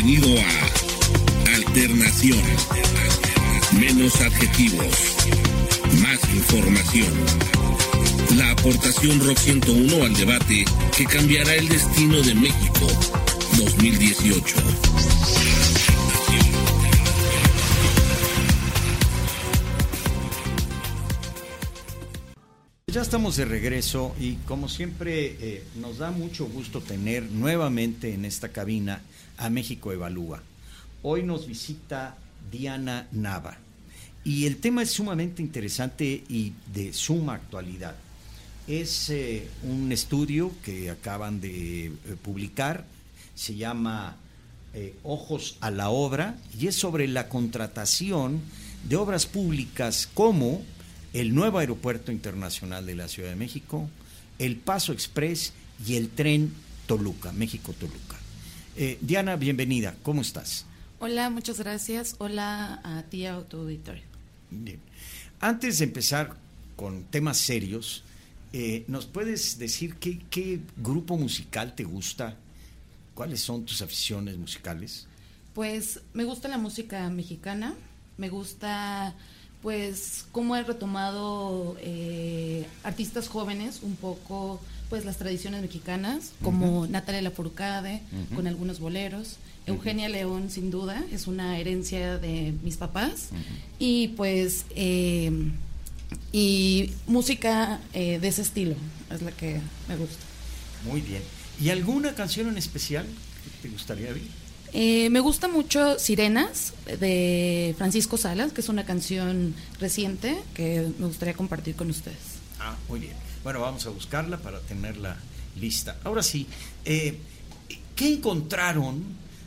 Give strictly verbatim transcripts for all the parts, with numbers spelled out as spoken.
Bienvenido a Alternación. Menos adjetivos, más información. La aportación Rock ciento uno al debate que cambiará el destino de México dos mil dieciocho. Ya estamos de regreso y como siempre eh, nos da mucho gusto tener nuevamente en esta cabina a México Evalúa. Hoy nos visita Diana Nava y el tema es sumamente interesante y de suma actualidad. Es eh, un estudio que acaban de eh, publicar, se llama eh, Ojos a la Obra y es sobre la contratación de obras públicas como el nuevo Aeropuerto Internacional de la Ciudad de México, el Paso Express y el tren Toluca, México-Toluca. Eh, Diana, bienvenida, ¿cómo estás? Hola, muchas gracias. Hola a ti, a tu auditorio. Bien. Antes de empezar con temas serios, eh, ¿nos puedes decir qué, qué grupo musical te gusta? ¿Cuáles son tus aficiones musicales? Pues me gusta la música mexicana, me gusta pues cómo he retomado eh, artistas jóvenes un poco pues las tradiciones mexicanas, como uh-huh. Natalia Lafourcade, uh-huh. con algunos boleros, uh-huh. Eugenia León sin duda, es una herencia de mis papás, uh-huh. y pues eh, y música eh, de ese estilo es la que me gusta. Muy bien. ¿Y alguna canción en especial que te gustaría ver? Eh, me gusta mucho Sirenas de Francisco Salas, que es una canción reciente que me gustaría compartir con ustedes. Ah, muy bien. Bueno, vamos a buscarla para tenerla lista. Ahora sí, eh, ¿qué encontraron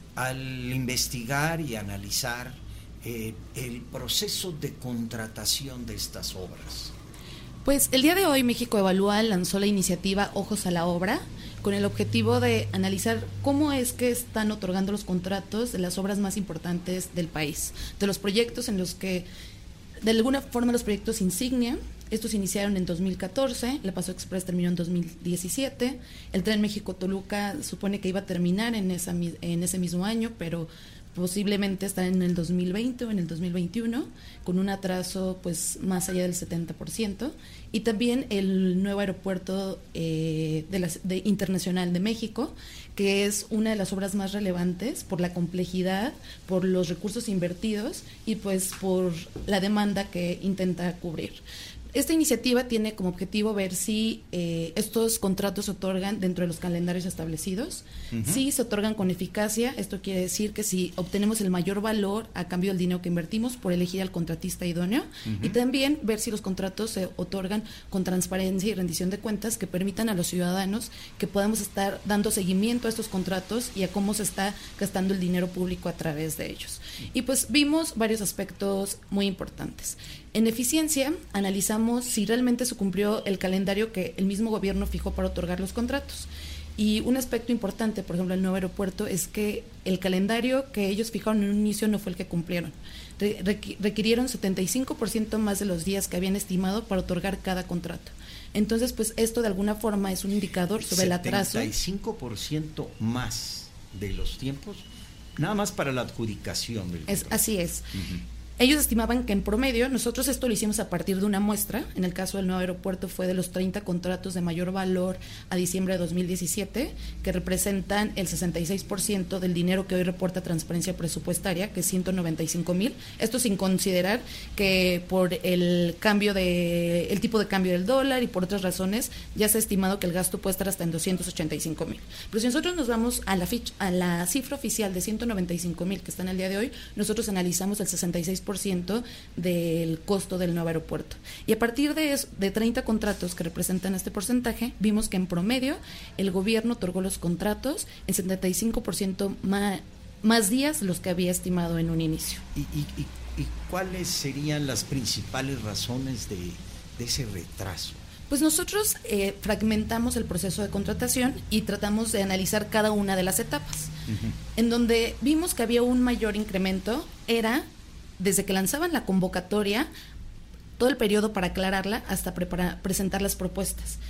al investigar y analizar eh, el proceso de contratación de estas obras? Pues el día de hoy México Evalúa lanzó la iniciativa Ojos a la Obra con el objetivo de analizar cómo es que están otorgando los contratos de las obras más importantes del país, de los proyectos en los que, de alguna forma, los proyectos insignia. Estos iniciaron en dos mil catorce, la Paso Express terminó en dos mil diecisiete, el tren México-Toluca supone que iba a terminar en, esa, en ese mismo año, pero posiblemente estará en el dos mil veinte o en el dos mil veintiuno, con un atraso pues más allá del setenta por ciento, y también el nuevo aeropuerto eh, de la, de Internacional de México, que es una de las obras más relevantes por la complejidad, por los recursos invertidos y pues por la demanda que intenta cubrir. Esta iniciativa tiene como objetivo ver si eh, estos contratos se otorgan dentro de los calendarios establecidos, uh-huh. si se otorgan con eficacia. Esto quiere decir que si obtenemos el mayor valor a cambio del dinero que invertimos por elegir al contratista idóneo, uh-huh. y también ver si los contratos se otorgan con transparencia y rendición de cuentas que permitan a los ciudadanos que podamos estar dando seguimiento a estos contratos y a cómo se está gastando el dinero público a través de ellos. Y pues vimos varios aspectos muy importantes. En eficiencia, analizamos si realmente se cumplió el calendario que el mismo gobierno fijó para otorgar los contratos. Y un aspecto importante, por ejemplo, el nuevo aeropuerto, es que el calendario que ellos fijaron en un inicio no fue el que cumplieron. Re- requirieron setenta y cinco por ciento más de los días que habían estimado para otorgar cada contrato. Entonces, pues esto de alguna forma es un indicador sobre el atraso. setenta y cinco por ciento más de los tiempos, nada más para la adjudicación del contrato. Es, así es. Uh-huh. Ellos estimaban que en promedio, nosotros esto lo hicimos a partir de una muestra, en el caso del nuevo aeropuerto fue de los treinta contratos de mayor valor a diciembre de dos mil diecisiete, que representan el sesenta y seis por ciento del dinero que hoy reporta Transparencia Presupuestaria, que es ciento noventa y cinco mil, esto sin considerar que por el cambio de, el tipo de cambio del dólar y por otras razones, ya se ha estimado que el gasto puede estar hasta en doscientos ochenta y cinco mil. Pero si nosotros nos vamos a la, ficha, a la cifra oficial de ciento noventa y cinco mil que está en el día de hoy, nosotros analizamos el sesenta y seis por ciento del costo del nuevo aeropuerto. Y a partir de, eso, de treinta contratos que representan este porcentaje, vimos que en promedio el gobierno otorgó los contratos en setenta y cinco por ciento más, más días de los que había estimado en un inicio. ¿Y, y, y, y cuáles serían las principales razones de, de ese retraso? Pues nosotros eh, fragmentamos el proceso de contratación y tratamos de analizar cada una de las etapas. Uh-huh. En donde vimos que había un mayor incremento, era desde que lanzaban la convocatoria, todo el periodo para aclararla hasta preparar, presentar las propuestas.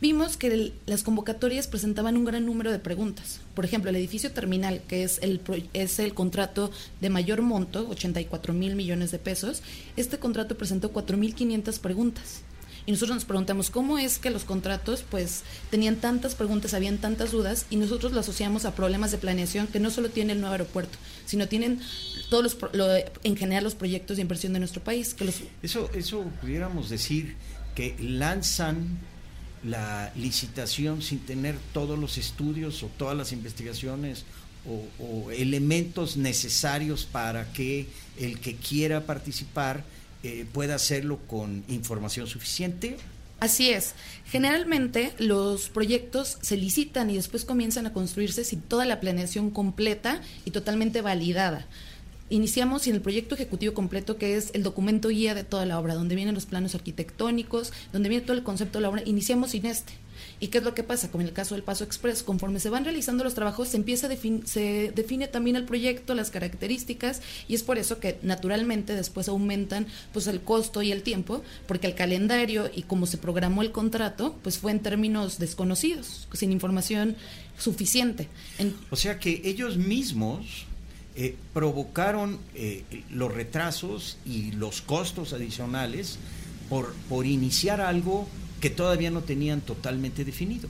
vimos que el, las convocatorias presentaban un gran número de preguntas. Por ejemplo, el edificio terminal, que es el, es el contrato de mayor monto, ochenta y cuatro mil millones de pesos, este contrato presentó cuatro mil quinientas preguntas. Y nosotros nos preguntamos cómo es que los contratos pues tenían tantas preguntas, habían tantas dudas, y nosotros lo asociamos a problemas de planeación que no solo tiene el nuevo aeropuerto, sino tienen todos los lo, en general los proyectos de inversión de nuestro país. Que los... Eso, eso pudiéramos decir que lanzan la licitación sin tener todos los estudios o todas las investigaciones o, o elementos necesarios para que el que quiera participar Eh, pueda hacerlo con información suficiente. Así es. Generalmente los proyectos se licitan y después comienzan a construirse sin toda la planeación completa y totalmente validada. Iniciamos sin el proyecto ejecutivo completo, que es el documento guía de toda la obra, donde vienen los planos arquitectónicos, donde viene todo el concepto de la obra. Iniciamos sin este. ¿Y qué es lo que pasa? Como en el caso del Paso Express, conforme se van realizando los trabajos, se empieza a defin- se define también el proyecto, las características, y es por eso que naturalmente después aumentan pues el costo y el tiempo, porque el calendario y cómo se programó el contrato, pues fue en términos desconocidos, sin información suficiente. En- o sea que ellos mismos eh, provocaron eh, los retrasos y los costos adicionales por, por iniciar algo que todavía no tenían totalmente definido.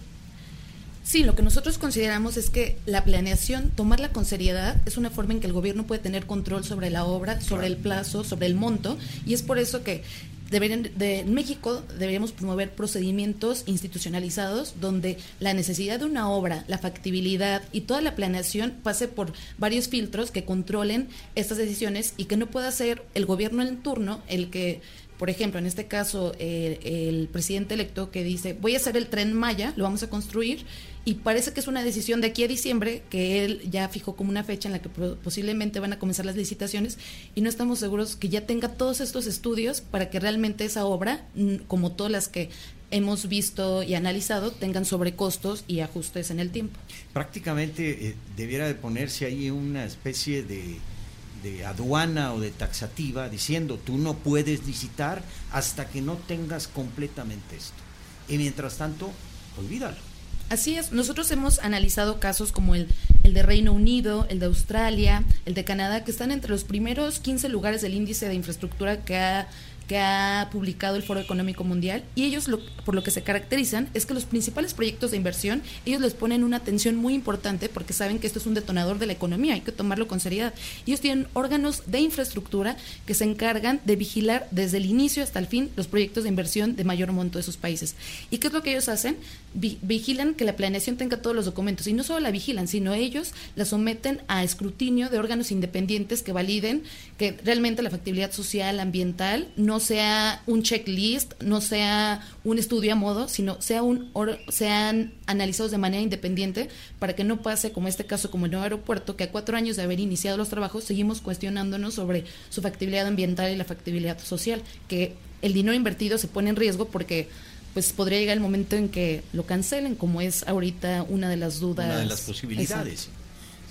Sí, lo que nosotros consideramos es que la planeación, tomarla con seriedad, es una forma en que el gobierno puede tener control sobre la obra, sobre el plazo, sobre el monto, y es por eso que deberían, de, en México deberíamos promover procedimientos institucionalizados donde la necesidad de una obra, la factibilidad y toda la planeación pase por varios filtros que controlen estas decisiones, y que no pueda ser el gobierno en turno el que... Por ejemplo, en este caso, eh, el presidente electo que dice, voy a hacer el Tren Maya, lo vamos a construir, y parece que es una decisión de aquí a diciembre, que él ya fijó como una fecha en la que pro- posiblemente van a comenzar las licitaciones, y no estamos seguros que ya tenga todos estos estudios para que realmente esa obra, como todas las que hemos visto y analizado, tengan sobrecostos y ajustes en el tiempo. Prácticamente eh, debiera de ponerse ahí una especie de... de aduana o de taxativa diciendo tú no puedes licitar hasta que no tengas completamente esto, y mientras tanto olvídalo. Así es, nosotros hemos analizado casos como el, el de Reino Unido, el de Australia, el de Canadá, que están entre los primeros quince lugares del índice de infraestructura que ha que ha publicado el Foro Económico Mundial, y ellos lo, por lo que se caracterizan es que los principales proyectos de inversión, ellos les ponen una atención muy importante porque saben que esto es un detonador de la economía, hay que tomarlo con seriedad. Ellos tienen órganos de infraestructura que se encargan de vigilar desde el inicio hasta el fin los proyectos de inversión de mayor monto de sus países. ¿Y qué es lo que ellos hacen? Vi, vigilan que la planeación tenga todos los documentos, y no solo la vigilan, sino ellos la someten a escrutinio de órganos independientes que validen que realmente la factibilidad social, ambiental, no no sea un checklist, no sea un estudio a modo, sino sea un or, sean analizados de manera independiente, para que no pase como este caso, como el nuevo aeropuerto, que a cuatro años de haber iniciado los trabajos seguimos cuestionándonos sobre su factibilidad ambiental y la factibilidad social, que el dinero invertido se pone en riesgo porque pues podría llegar el momento en que lo cancelen, como es ahorita una de las dudas. Una de las posibilidades. Exacto.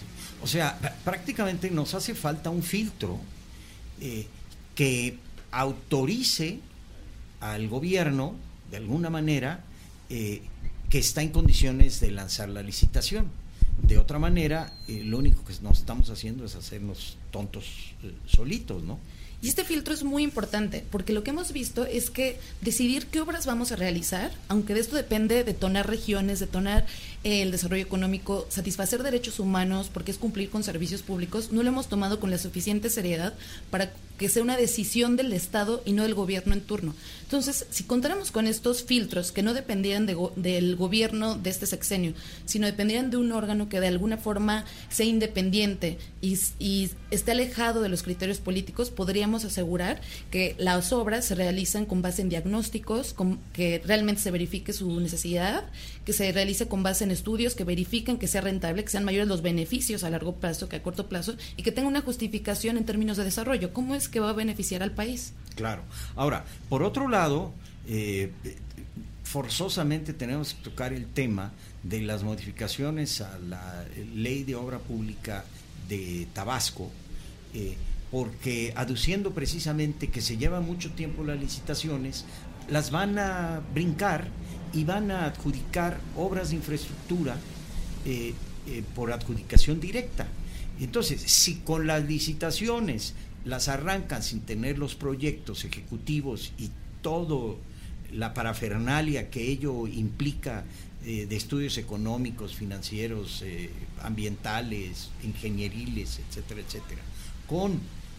O sea, prácticamente nos hace falta un filtro eh, que autorice al gobierno, de alguna manera, eh, que está en condiciones de lanzar la licitación. De otra manera, eh, lo único que nos estamos haciendo es hacernos tontos eh, solitos, ¿no? Y este filtro es muy importante, porque lo que hemos visto es que decidir qué obras vamos a realizar, aunque de esto depende detonar regiones, detonar eh, el desarrollo económico, satisfacer derechos humanos, porque es cumplir con servicios públicos, no lo hemos tomado con la suficiente seriedad para que sea una decisión del Estado y no del gobierno en turno. Entonces, si contáramos con estos filtros que no dependieran de go- del gobierno de este sexenio, sino dependieran de un órgano que de alguna forma sea independiente y, y esté alejado de los criterios políticos, podríamos asegurar que las obras se realizan con base en diagnósticos, con, que realmente se verifique su necesidad, que se realice con base en estudios que verifiquen que sea rentable, que sean mayores los beneficios a largo plazo que a corto plazo, y que tenga una justificación en términos de desarrollo. ¿Cómo es que va a beneficiar al país? Claro. Ahora, por otro lado, eh, forzosamente tenemos que tocar el tema de las modificaciones a la Ley de Obra Pública de Tabasco, eh, porque aduciendo precisamente que se lleva mucho tiempo las licitaciones, las van a brincar y van a adjudicar obras de infraestructura eh, eh, por adjudicación directa. Entonces, si con las licitaciones las arrancan sin tener los proyectos ejecutivos y todo la parafernalia que ello implica eh, de estudios económicos, financieros, eh, ambientales, ingenieriles, etcétera, etcétera, con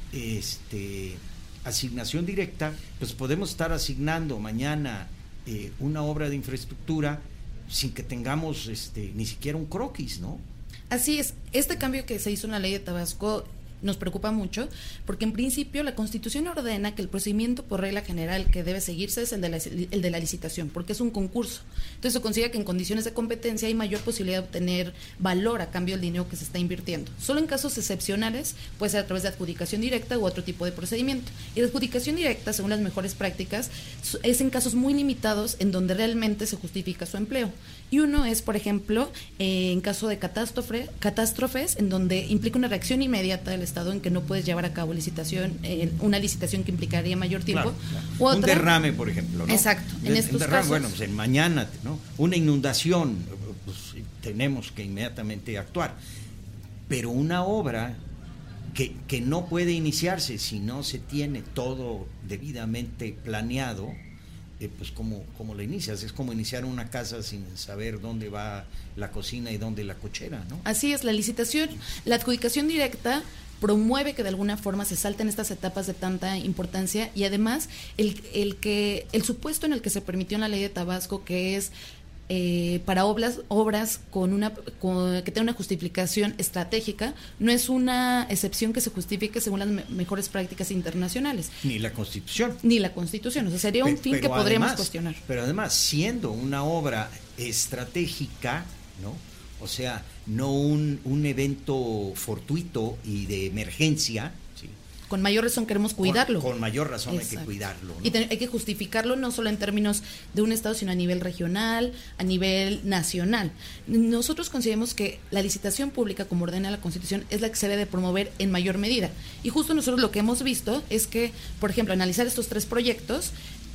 este asignación directa, pues podemos estar asignando mañana eh, una obra de infraestructura sin que tengamos este ni siquiera un croquis, ¿no? Así es, este cambio que se hizo en la ley de Tabasco nos preocupa mucho, porque en principio la Constitución ordena que el procedimiento por regla general que debe seguirse es el de la, el de la licitación, porque es un concurso. Entonces se considera que en condiciones de competencia hay mayor posibilidad de obtener valor a cambio del dinero que se está invirtiendo. Solo en casos excepcionales puede ser a través de adjudicación directa u otro tipo de procedimiento. Y la adjudicación directa, según las mejores prácticas, es en casos muy limitados en donde realmente se justifica su empleo. Y uno es, por ejemplo, eh, en caso de catástrofe, catástrofes, en donde implica una reacción inmediata del Estado en que no puedes llevar a cabo licitación, eh, una licitación que implicaría mayor tiempo. Claro, claro. U otra, un derrame, por ejemplo, ¿no? Exacto. En de, estos derrame, casos, bueno, pues en mañana, ¿no? Una inundación, pues tenemos que inmediatamente actuar. Pero una obra que, que no puede iniciarse si no se tiene todo debidamente planeado, eh, pues como, como la inicias, es como iniciar una casa sin saber dónde va la cocina y dónde la cochera, ¿no? Así es, la licitación, la adjudicación directa promueve que de alguna forma se salten estas etapas de tanta importancia, y además el, el que el supuesto en el que se permitió en la ley de Tabasco, que es eh, para obras obras con una con, que tenga una justificación estratégica, no es una excepción que se justifique según las me, mejores prácticas internacionales. Ni la Constitución. Ni la Constitución, o sea, sería un Pe- fin que podríamos además, cuestionar. Pero además, siendo una obra estratégica, ¿no? O sea, no un, un evento fortuito y de emergencia, ¿sí? Con mayor razón queremos cuidarlo. Con, con mayor razón Exacto. hay que cuidarlo, ¿no? Y te, hay que justificarlo no solo en términos de un Estado, sino a nivel regional, a nivel nacional. Nosotros consideramos que la licitación pública, como ordena la Constitución, es la que se debe promover en mayor medida. Y justo nosotros lo que hemos visto es que, por ejemplo, analizar estos tres proyectos,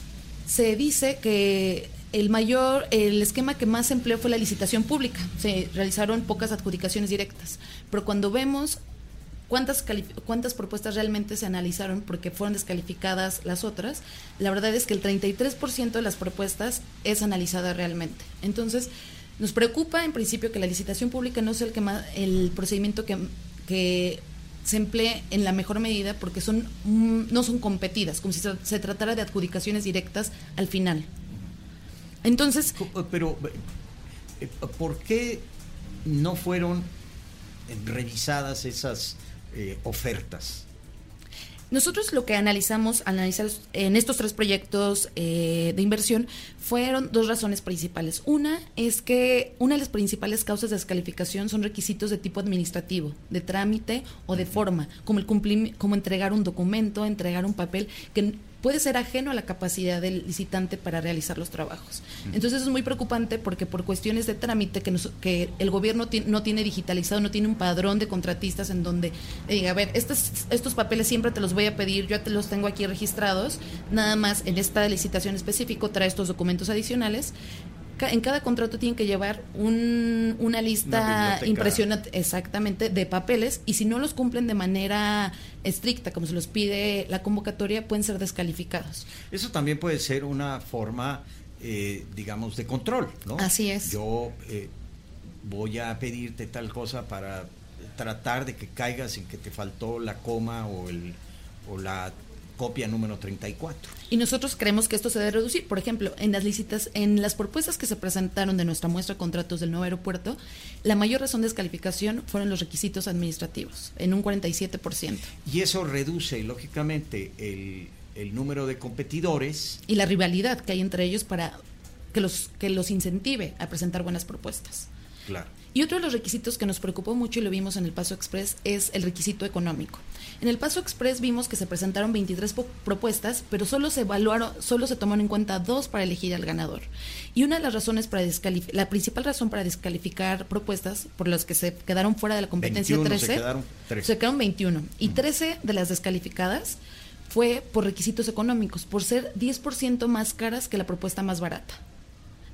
se dice que el mayor, el esquema que más empleó fue la licitación pública. Se realizaron pocas adjudicaciones directas, pero cuando vemos cuántas cuántas propuestas realmente se analizaron, porque fueron descalificadas las otras, la verdad es que el treinta y tres por ciento de las propuestas es analizada realmente. Entonces, nos preocupa en principio que la licitación pública no sea el que más, el procedimiento que, que se emplee en la mejor medida, porque son no son competidas, como si se, se tratara de adjudicaciones directas al final. Entonces, pero ¿por qué no fueron revisadas esas eh, ofertas? Nosotros lo que analizamos, analizar en estos tres proyectos eh, de inversión, fueron dos razones principales. Una es que una de las principales causas de descalificación son requisitos de tipo administrativo, de trámite o de forma, como el cumplir, como entregar un documento, entregar un papel que puede ser ajeno a la capacidad del licitante para realizar los trabajos. Entonces eso es muy preocupante, porque por cuestiones de trámite que, nos, que el gobierno t- no tiene digitalizado, no tiene un padrón de contratistas en donde le diga, a ver, estos, estos papeles siempre te los voy a pedir, yo te los tengo aquí registrados, nada más en esta licitación específico trae estos documentos adicionales. En cada contrato tienen que llevar un, una lista una impresionante, exactamente, de papeles, y si no los cumplen de manera estricta, como se los pide la convocatoria, pueden ser descalificados. Eso también puede ser una forma, eh, digamos, de control, ¿no? Así es. Yo eh, voy a pedirte tal cosa para tratar de que caigas en que te faltó la coma o, el, o la copia número treinta y cuatro. Y nosotros creemos que esto se debe reducir. Por ejemplo, en las licitas, en las propuestas que se presentaron de nuestra muestra de contratos del nuevo aeropuerto, la mayor razón de descalificación fueron los requisitos administrativos, en un cuarenta y siete por ciento. Y eso reduce, lógicamente, el, el número de competidores. Y la rivalidad que hay entre ellos para que los, que los incentive a presentar buenas propuestas. Claro. Y otro de los requisitos que nos preocupó mucho, y lo vimos en el Paso Express, es el requisito económico. En el Paso Express vimos que se presentaron veintitrés po- propuestas, pero solo se evaluaron, solo se tomaron en cuenta dos para elegir al ganador. Y una de las razones para descalificar, la principal razón para descalificar propuestas por las que se quedaron fuera de la competencia trece, se quedaron trece. Se quedaron veintiuno. Y Uh-huh. trece de las descalificadas fue por requisitos económicos, por ser diez por ciento más caras que la propuesta más barata.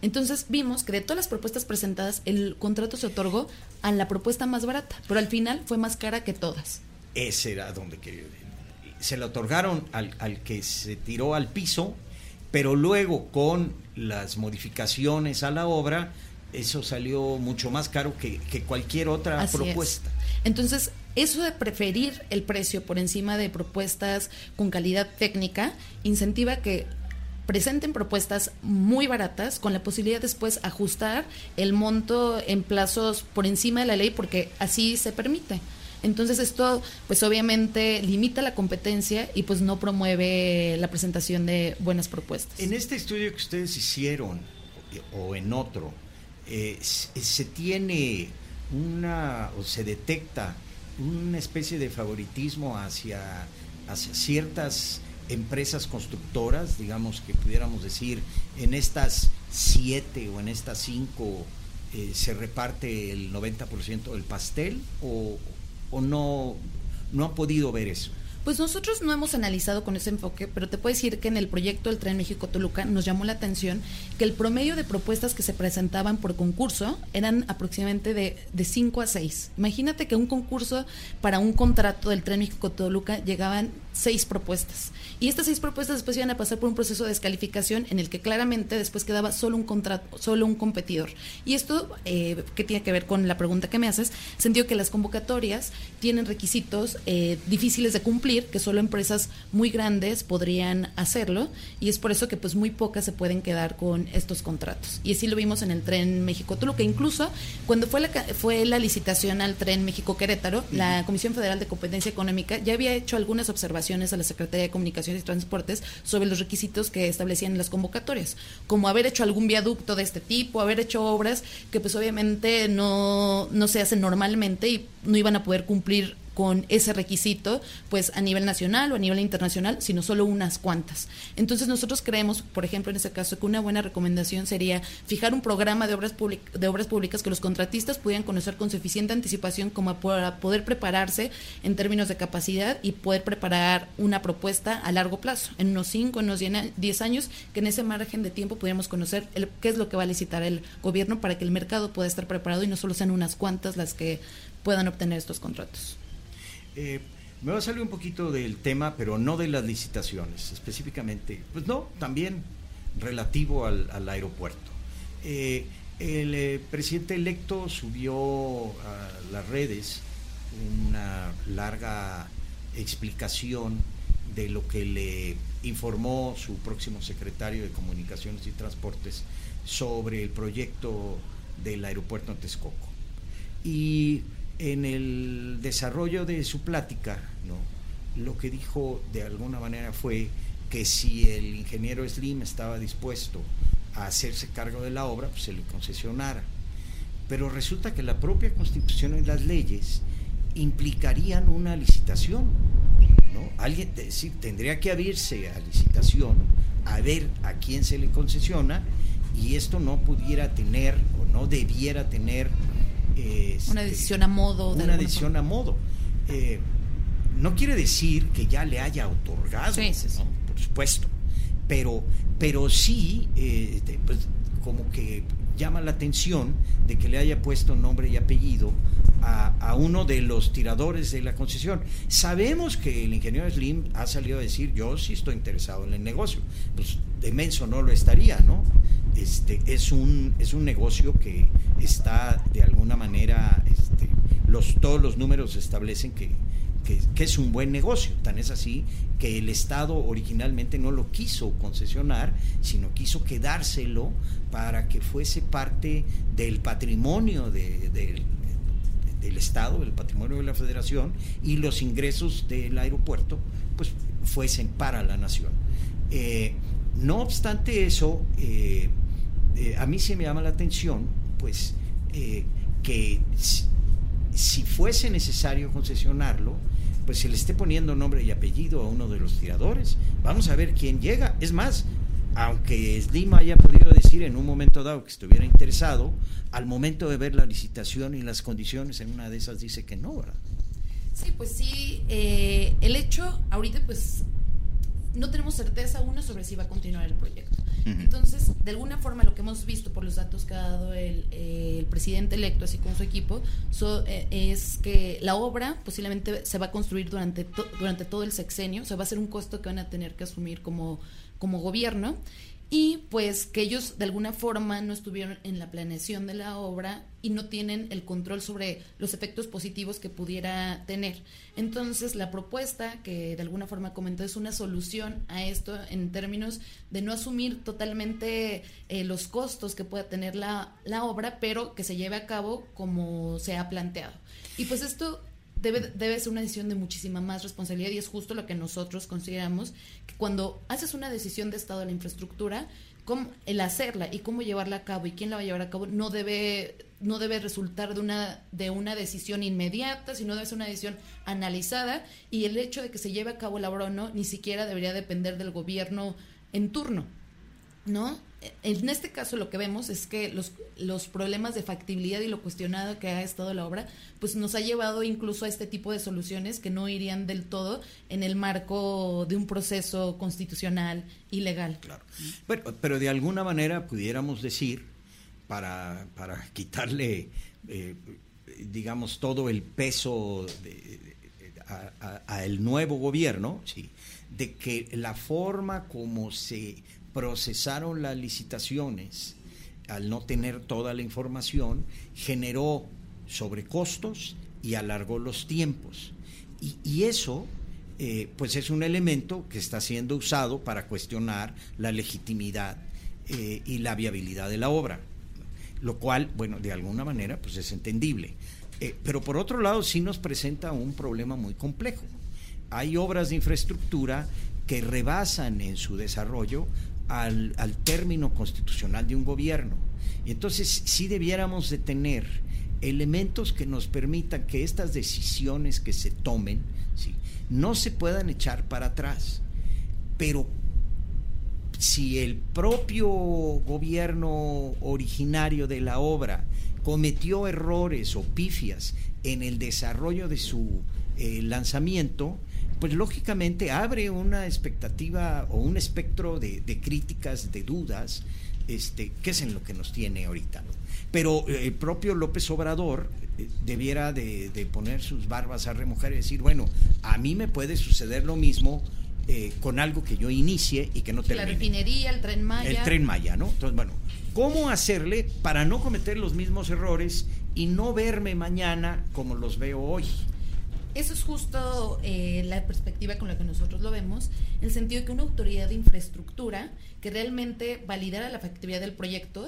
Entonces vimos que de todas las propuestas presentadas, el contrato se otorgó a la propuesta más barata, pero al final fue más cara que todas. Ese era donde quería ir. Se le otorgaron al, al que se tiró al piso, pero luego con las modificaciones a la obra, eso salió mucho más caro que, que cualquier otra Así propuesta. Es. Entonces, eso de preferir el precio por encima de propuestas con calidad técnica, incentiva que presenten propuestas muy baratas con la posibilidad después ajustar el monto en plazos por encima de la ley, porque así se permite. Entonces esto pues obviamente limita la competencia y pues no promueve la presentación de buenas propuestas. En este estudio que ustedes hicieron o en otro, eh, se tiene una o se detecta una especie de favoritismo hacia, hacia ciertas empresas constructoras, digamos que pudiéramos decir en estas siete o en estas cinco eh, se reparte el noventa por ciento del pastel o ¿O no, no han podido ver eso? Pues nosotros no hemos analizado con ese enfoque, pero te puedo decir que en el proyecto del Tren México-Toluca nos llamó la atención que el promedio de propuestas que se presentaban por concurso eran aproximadamente de, de cinco a seis. Imagínate que un concurso para un contrato del Tren México-Toluca llegaban seis propuestas. Y estas seis propuestas después iban a pasar por un proceso de descalificación en el que claramente después quedaba solo un contrato, solo un competidor. Y esto, eh, que tiene que ver con la pregunta que me haces, sentido que las convocatorias tienen requisitos eh, difíciles de cumplir, que solo empresas muy grandes podrían hacerlo, y es por eso que pues muy pocas se pueden quedar con estos contratos. Y así lo vimos en el Tren México-Toluca. Incluso cuando fue la, fue la licitación al Tren México-Querétaro, uh-huh. la Comisión Federal de Competencia Económica ya había hecho algunas observaciones a la Secretaría de Comunicaciones y Transportes sobre los requisitos que establecían en las convocatorias, como haber hecho algún viaducto de este tipo, haber hecho obras que pues obviamente no, no se hacen normalmente y no iban a poder cumplir con ese requisito pues a nivel nacional o a nivel internacional, sino solo unas cuantas. Entonces nosotros creemos, por ejemplo, en ese caso, que una buena recomendación sería fijar un programa de obras públic- de obras públicas que los contratistas pudieran conocer con suficiente anticipación como para poder prepararse en términos de capacidad y poder preparar una propuesta a largo plazo, en unos cinco, en unos diez años, que en ese margen de tiempo pudiéramos conocer el, qué es lo que va a licitar el gobierno para que el mercado pueda estar preparado y no solo sean unas cuantas las que puedan obtener estos contratos. Eh, me va a salir un poquito del tema, pero no de las licitaciones específicamente, pues no, también relativo al, al aeropuerto. Eh, el eh, presidente electo subió a las redes una larga explicación de lo que le informó su próximo secretario de Comunicaciones y Transportes sobre el proyecto del aeropuerto en Texcoco. Y en el desarrollo de su plática, ¿no?, lo que dijo de alguna manera fue que si el ingeniero Slim estaba dispuesto a hacerse cargo de la obra, pues se le concesionara. Pero resulta que la propia Constitución y las leyes implicarían una licitación, ¿no? Alguien, es decir, tendría que abrirse a licitación a ver a quién se le concesiona, y esto no pudiera tener o no debiera tener Este, una decisión a modo de una decisión forma. a modo eh, no quiere decir que ya le haya otorgado, sí, sí, sí. ¿no? Por supuesto, pero pero sí eh, pues, como que llama la atención de que le haya puesto nombre y apellido a, a uno de los tiradores de la concesión. Sabemos que el ingeniero Slim ha salido a decir: yo sí estoy interesado en el negocio. Pues de menso no lo estaría, ¿no? Este es un es un negocio que está de alguna manera, este, los todos los números establecen que, que que es un buen negocio. Tan es así que el Estado originalmente no lo quiso concesionar, sino quiso quedárselo para que fuese parte del patrimonio de, de, del Estado, del patrimonio de la Federación, y los ingresos del aeropuerto pues fuesen para la nación. Eh, no obstante eso, eh, eh, a mí sí me llama la atención pues eh, que si, si fuese necesario concesionarlo, pues se le esté poniendo nombre y apellido a uno de los tiradores. Vamos a ver quién llega. Es más, aunque Slim haya podido decir en un momento dado que estuviera interesado, al momento de ver la licitación y las condiciones, en una de esas dice que no, ¿verdad? Sí, pues sí, eh, el hecho, ahorita pues no tenemos certeza uno sobre si va a continuar el proyecto. Uh-huh. Entonces, de alguna forma, lo que hemos visto por los datos que ha dado el, eh, el presidente electo, así como su equipo, so, eh, es que la obra posiblemente se va a construir durante, to- durante todo el sexenio, o sea, va a ser un costo que van a tener que asumir como, como gobierno, y pues que ellos de alguna forma no estuvieron en la planeación de la obra y no tienen el control sobre los efectos positivos que pudiera tener. Entonces, la propuesta que de alguna forma comentó es una solución a esto en términos de no asumir totalmente eh, los costos que pueda tener la, la obra, pero que se lleve a cabo como se ha planteado. Y pues esto Debe, debe ser una decisión de muchísima más responsabilidad, y es justo lo que nosotros consideramos, que cuando haces una decisión de estado de la infraestructura, cómo, el hacerla y cómo llevarla a cabo y quién la va a llevar a cabo no debe no debe resultar de una de una decisión inmediata, sino debe ser una decisión analizada, y el hecho de que se lleve a cabo la obra o no ni siquiera debería depender del gobierno en turno, ¿no? En este caso lo que vemos es que los, los problemas de factibilidad y lo cuestionado que ha estado la obra, pues nos ha llevado incluso a este tipo de soluciones que no irían del todo en el marco de un proceso constitucional y legal. Claro. Bueno, pero de alguna manera pudiéramos decir, para, para quitarle, eh, digamos, todo el peso de, de, a, a, a el nuevo gobierno, sí, de que la forma como se procesaron las licitaciones, al no tener toda la información, generó sobrecostos y alargó los tiempos. Y, y eso, eh, pues es un elemento que está siendo usado para cuestionar la legitimidad eh, y la viabilidad de la obra, lo cual, bueno, de alguna manera, pues es entendible. Eh, pero por otro lado, sí nos presenta un problema muy complejo. Hay obras de infraestructura que rebasan en su desarrollo Al, al término constitucional de un gobierno, y entonces sí debiéramos de tener elementos que nos permitan que estas decisiones que se tomen, ¿sí?, no se puedan echar para atrás. Pero si el propio gobierno originario de la obra cometió errores o pifias en el desarrollo de su eh, lanzamiento, pues lógicamente abre una expectativa o un espectro de, de críticas, de dudas, este, que es en lo que nos tiene ahorita, ¿no? Pero el propio López Obrador eh, debiera de, de poner sus barbas a remojar y decir, bueno, a mí me puede suceder lo mismo eh, con algo que yo inicie y que no termine. La refinería, el Tren Maya. El Tren Maya, ¿no? Entonces, bueno, ¿cómo hacerle para no cometer los mismos errores y no verme mañana como los veo hoy? Eso es justo eh, la perspectiva con la que nosotros lo vemos, en el sentido de que una autoridad de infraestructura que realmente validara la factibilidad del proyecto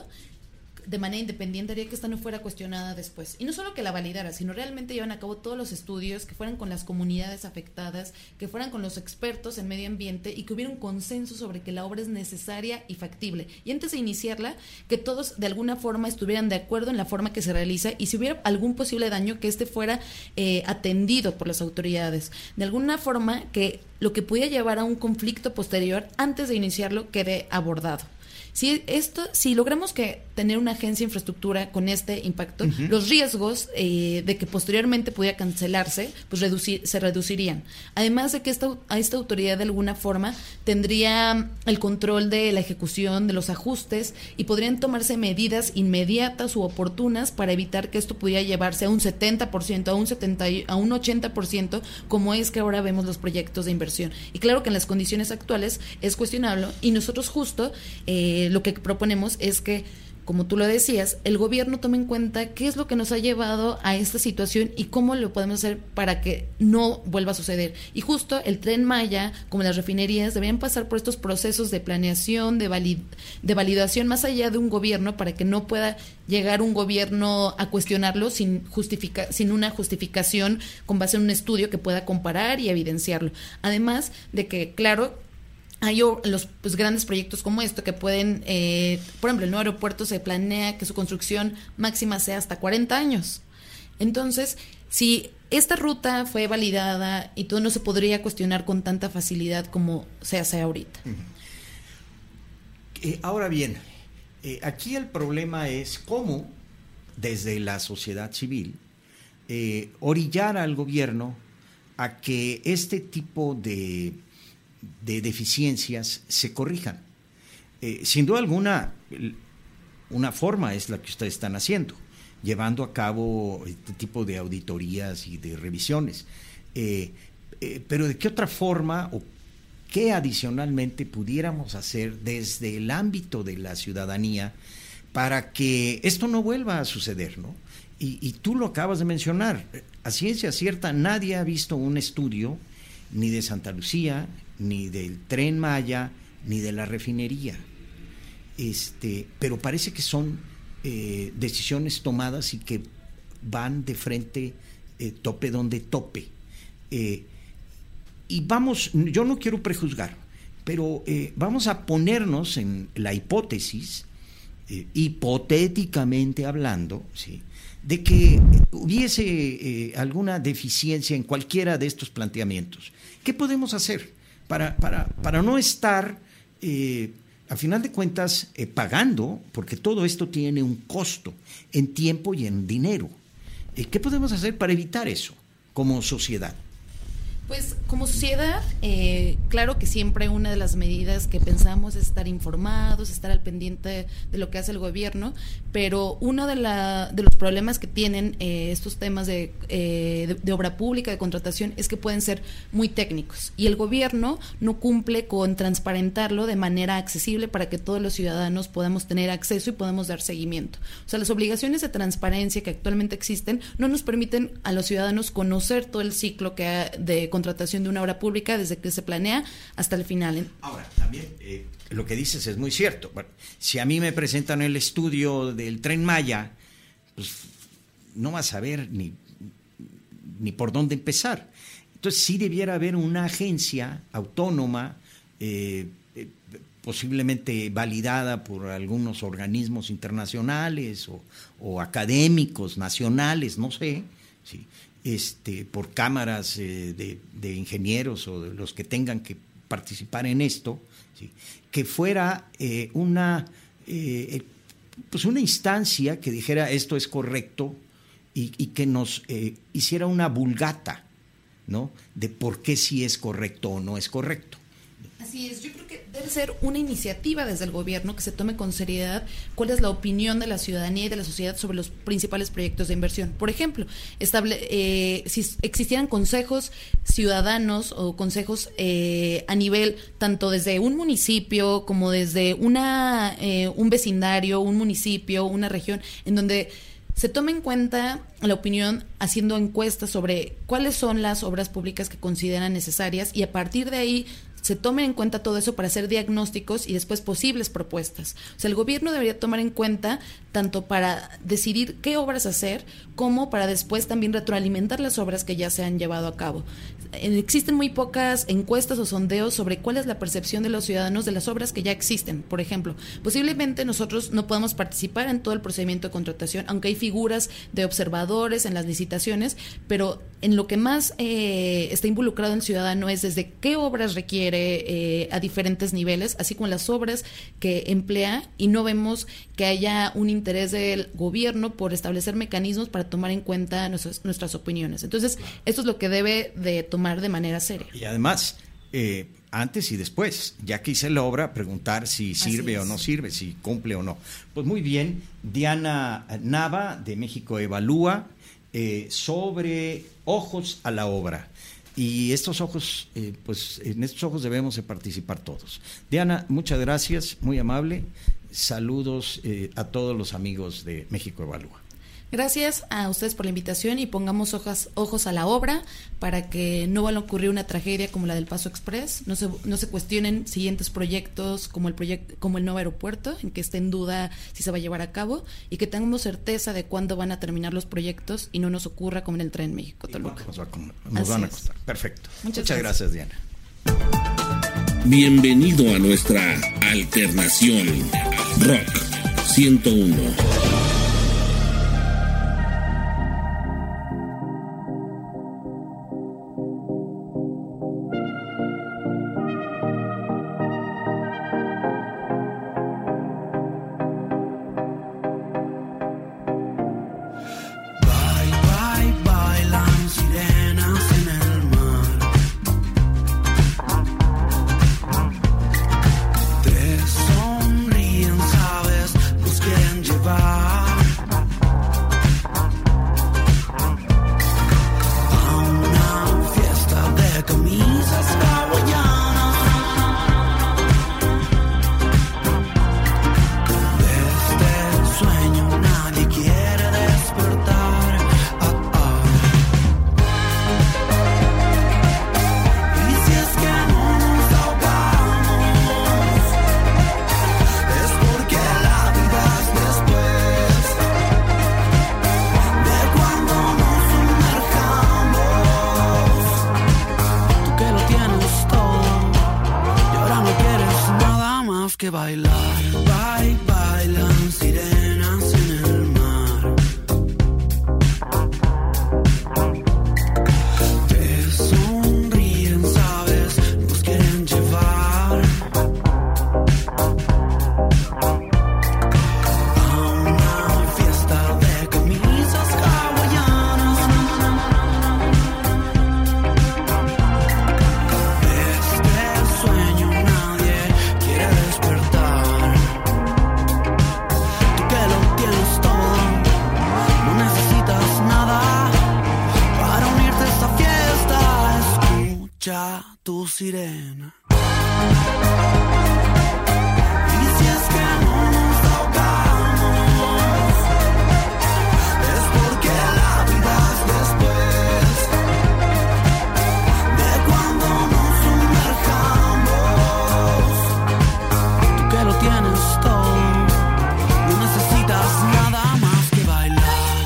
de manera independiente haría que esta no fuera cuestionada después. Y no solo que la validara, sino realmente llevan a cabo todos los estudios, que fueran con las comunidades afectadas, que fueran con los expertos en medio ambiente y que hubiera un consenso sobre que la obra es necesaria y factible. Y antes de iniciarla, que todos de alguna forma estuvieran de acuerdo en la forma que se realiza, y si hubiera algún posible daño, que este fuera eh, atendido por las autoridades. De alguna forma que lo que pudiera llevar a un conflicto posterior antes de iniciarlo quede abordado. Si esto, si logramos que tener una agencia de infraestructura con este impacto, uh-huh. los riesgos eh, de que posteriormente pudiera cancelarse, pues reducir, se reducirían. Además de que esta, a esta autoridad de alguna forma tendría el control de la ejecución, de los ajustes, y podrían tomarse medidas inmediatas u oportunas para evitar que esto pudiera llevarse a un setenta por ciento, a un setenta por ciento, a un ochenta por ciento, como es que ahora vemos los proyectos de inversión. Y claro que en las condiciones actuales es cuestionable, y nosotros justo eh, lo que proponemos es que, como tú lo decías, el gobierno tome en cuenta qué es lo que nos ha llevado a esta situación y cómo lo podemos hacer para que no vuelva a suceder. Y justo el Tren Maya, como las refinerías, deberían pasar por estos procesos de planeación, de, valid- de validación más allá de un gobierno, para que no pueda llegar un gobierno a cuestionarlo sin, justifica- sin una justificación con base en un estudio que pueda comparar y evidenciarlo. Además de que, claro, hay los pues, grandes proyectos como esto que pueden, eh, por ejemplo, el nuevo aeropuerto se planea que su construcción máxima sea hasta cuarenta años. Entonces, si esta ruta fue validada y todo, no se podría cuestionar con tanta facilidad como se hace ahorita. Eh, ahora bien, eh, aquí el problema es cómo, desde la sociedad civil, eh, orillar al gobierno a que este tipo de de deficiencias se corrijan. Eh, sin duda alguna, una forma es la que ustedes están haciendo, llevando a cabo este tipo de auditorías y de revisiones. Eh, eh, pero ¿de qué otra forma o qué adicionalmente pudiéramos hacer desde el ámbito de la ciudadanía para que esto no vuelva a suceder, ¿no? Y, y tú lo acabas de mencionar, a ciencia cierta nadie ha visto un estudio ni de Santa Lucía, ni del Tren Maya, ni de la refinería. Este, pero parece que son eh, decisiones tomadas y que van de frente, eh, tope donde tope. Eh, y vamos, yo no quiero prejuzgar, pero eh, vamos a ponernos en la hipótesis, eh, hipotéticamente hablando, ¿sí?, de que hubiese eh, alguna deficiencia en cualquiera de estos planteamientos. ¿Qué podemos hacer para, para, para no estar, eh, a final de cuentas, eh, pagando, porque todo esto tiene un costo en tiempo y en dinero? Eh, ¿Qué podemos hacer para evitar eso como sociedad? Pues como sociedad, eh, claro que siempre una de las medidas que pensamos es estar informados, estar al pendiente de lo que hace el gobierno, pero uno de, la, de los problemas que tienen eh, estos temas de, eh, de, de obra pública, de contratación, es que pueden ser muy técnicos y el gobierno no cumple con transparentarlo de manera accesible para que todos los ciudadanos podamos tener acceso y podamos dar seguimiento. O sea, las obligaciones de transparencia que actualmente existen no nos permiten a los ciudadanos conocer todo el ciclo que ha de contratación de una obra pública desde que se planea hasta el final. Ahora, también eh, lo que dices es muy cierto. Bueno, si a mí me presentan el estudio del Tren Maya, pues no vas a ver ni, ni por dónde empezar. Entonces sí debiera haber una agencia autónoma, eh, eh, posiblemente validada por algunos organismos internacionales o, o académicos nacionales, no sé, sí, Este, por cámaras eh, de, de ingenieros o de los que tengan que participar en esto, ¿sí?, que fuera eh, una, eh, pues una instancia que dijera esto es correcto y, y que nos eh, hiciera una vulgata, ¿no?, de por qué sí es correcto o no es correcto. Así es, yo creo que debe ser una iniciativa desde el gobierno que se tome con seriedad cuál es la opinión de la ciudadanía y de la sociedad sobre los principales proyectos de inversión. Por ejemplo, estable, eh, si existieran consejos ciudadanos o consejos eh, a nivel tanto desde un municipio como desde una eh, un vecindario, un municipio, una región, en donde se tome en cuenta la opinión haciendo encuestas sobre cuáles son las obras públicas que consideran necesarias y a partir de ahí se tomen en cuenta todo eso para hacer diagnósticos y después posibles propuestas. O sea, el gobierno debería tomar en cuenta tanto para decidir qué obras hacer como para después también retroalimentar las obras que ya se han llevado a cabo. Existen muy pocas encuestas o sondeos sobre cuál es la percepción de los ciudadanos de las obras que ya existen. Por ejemplo, posiblemente nosotros no podamos participar en todo el procedimiento de contratación, aunque hay figuras de observadores en las licitaciones, pero en lo que más eh, está involucrado el ciudadano es desde qué obras requiere eh, a diferentes niveles, así como las obras que emplea, y no vemos que haya un interés del gobierno por establecer mecanismos para tomar en cuenta nuestras, nuestras opiniones. Entonces, esto es lo que debe de tomar de manera seria. Y además, eh, antes y después, ya que hice la obra, preguntar si sirve o no sirve, si cumple o no. Pues muy bien, Diana Nava de México Evalúa, eh, sobre ojos a la obra. Y estos ojos, eh, pues en estos ojos debemos de participar todos. Diana, muchas gracias, muy amable. Saludos eh, a todos los amigos de México Evalúa. Gracias a ustedes por la invitación y pongamos ojos, ojos a la obra para que no vaya a ocurrir una tragedia como la del Paso Express, no se, no se cuestionen siguientes proyectos como el proyecto, como el nuevo aeropuerto, en que esté en duda si se va a llevar a cabo, y que tengamos certeza de cuándo van a terminar los proyectos y no nos ocurra como en el Tren México-Toluca. Nos, va a, nos van a costar. Perfecto. Muchas, Muchas gracias. gracias, Diana. Bienvenido a nuestra alternación Rock ciento uno. Son bailar, bail, bailan sirenas en el mar. Te sonríen, sabes, nos quieren llevar a una fiesta de camisas hawaianas. Este sueño nadie quiere despertar. Tú que lo tienes todo, no necesitas nada para unirte a esta fiesta. Escucha tu sirena. Y si es que no nos ahogamos, es porque la vida es después de cuando nos sumerjamos. Tú que lo tienes todo, no necesitas nada más que bailar.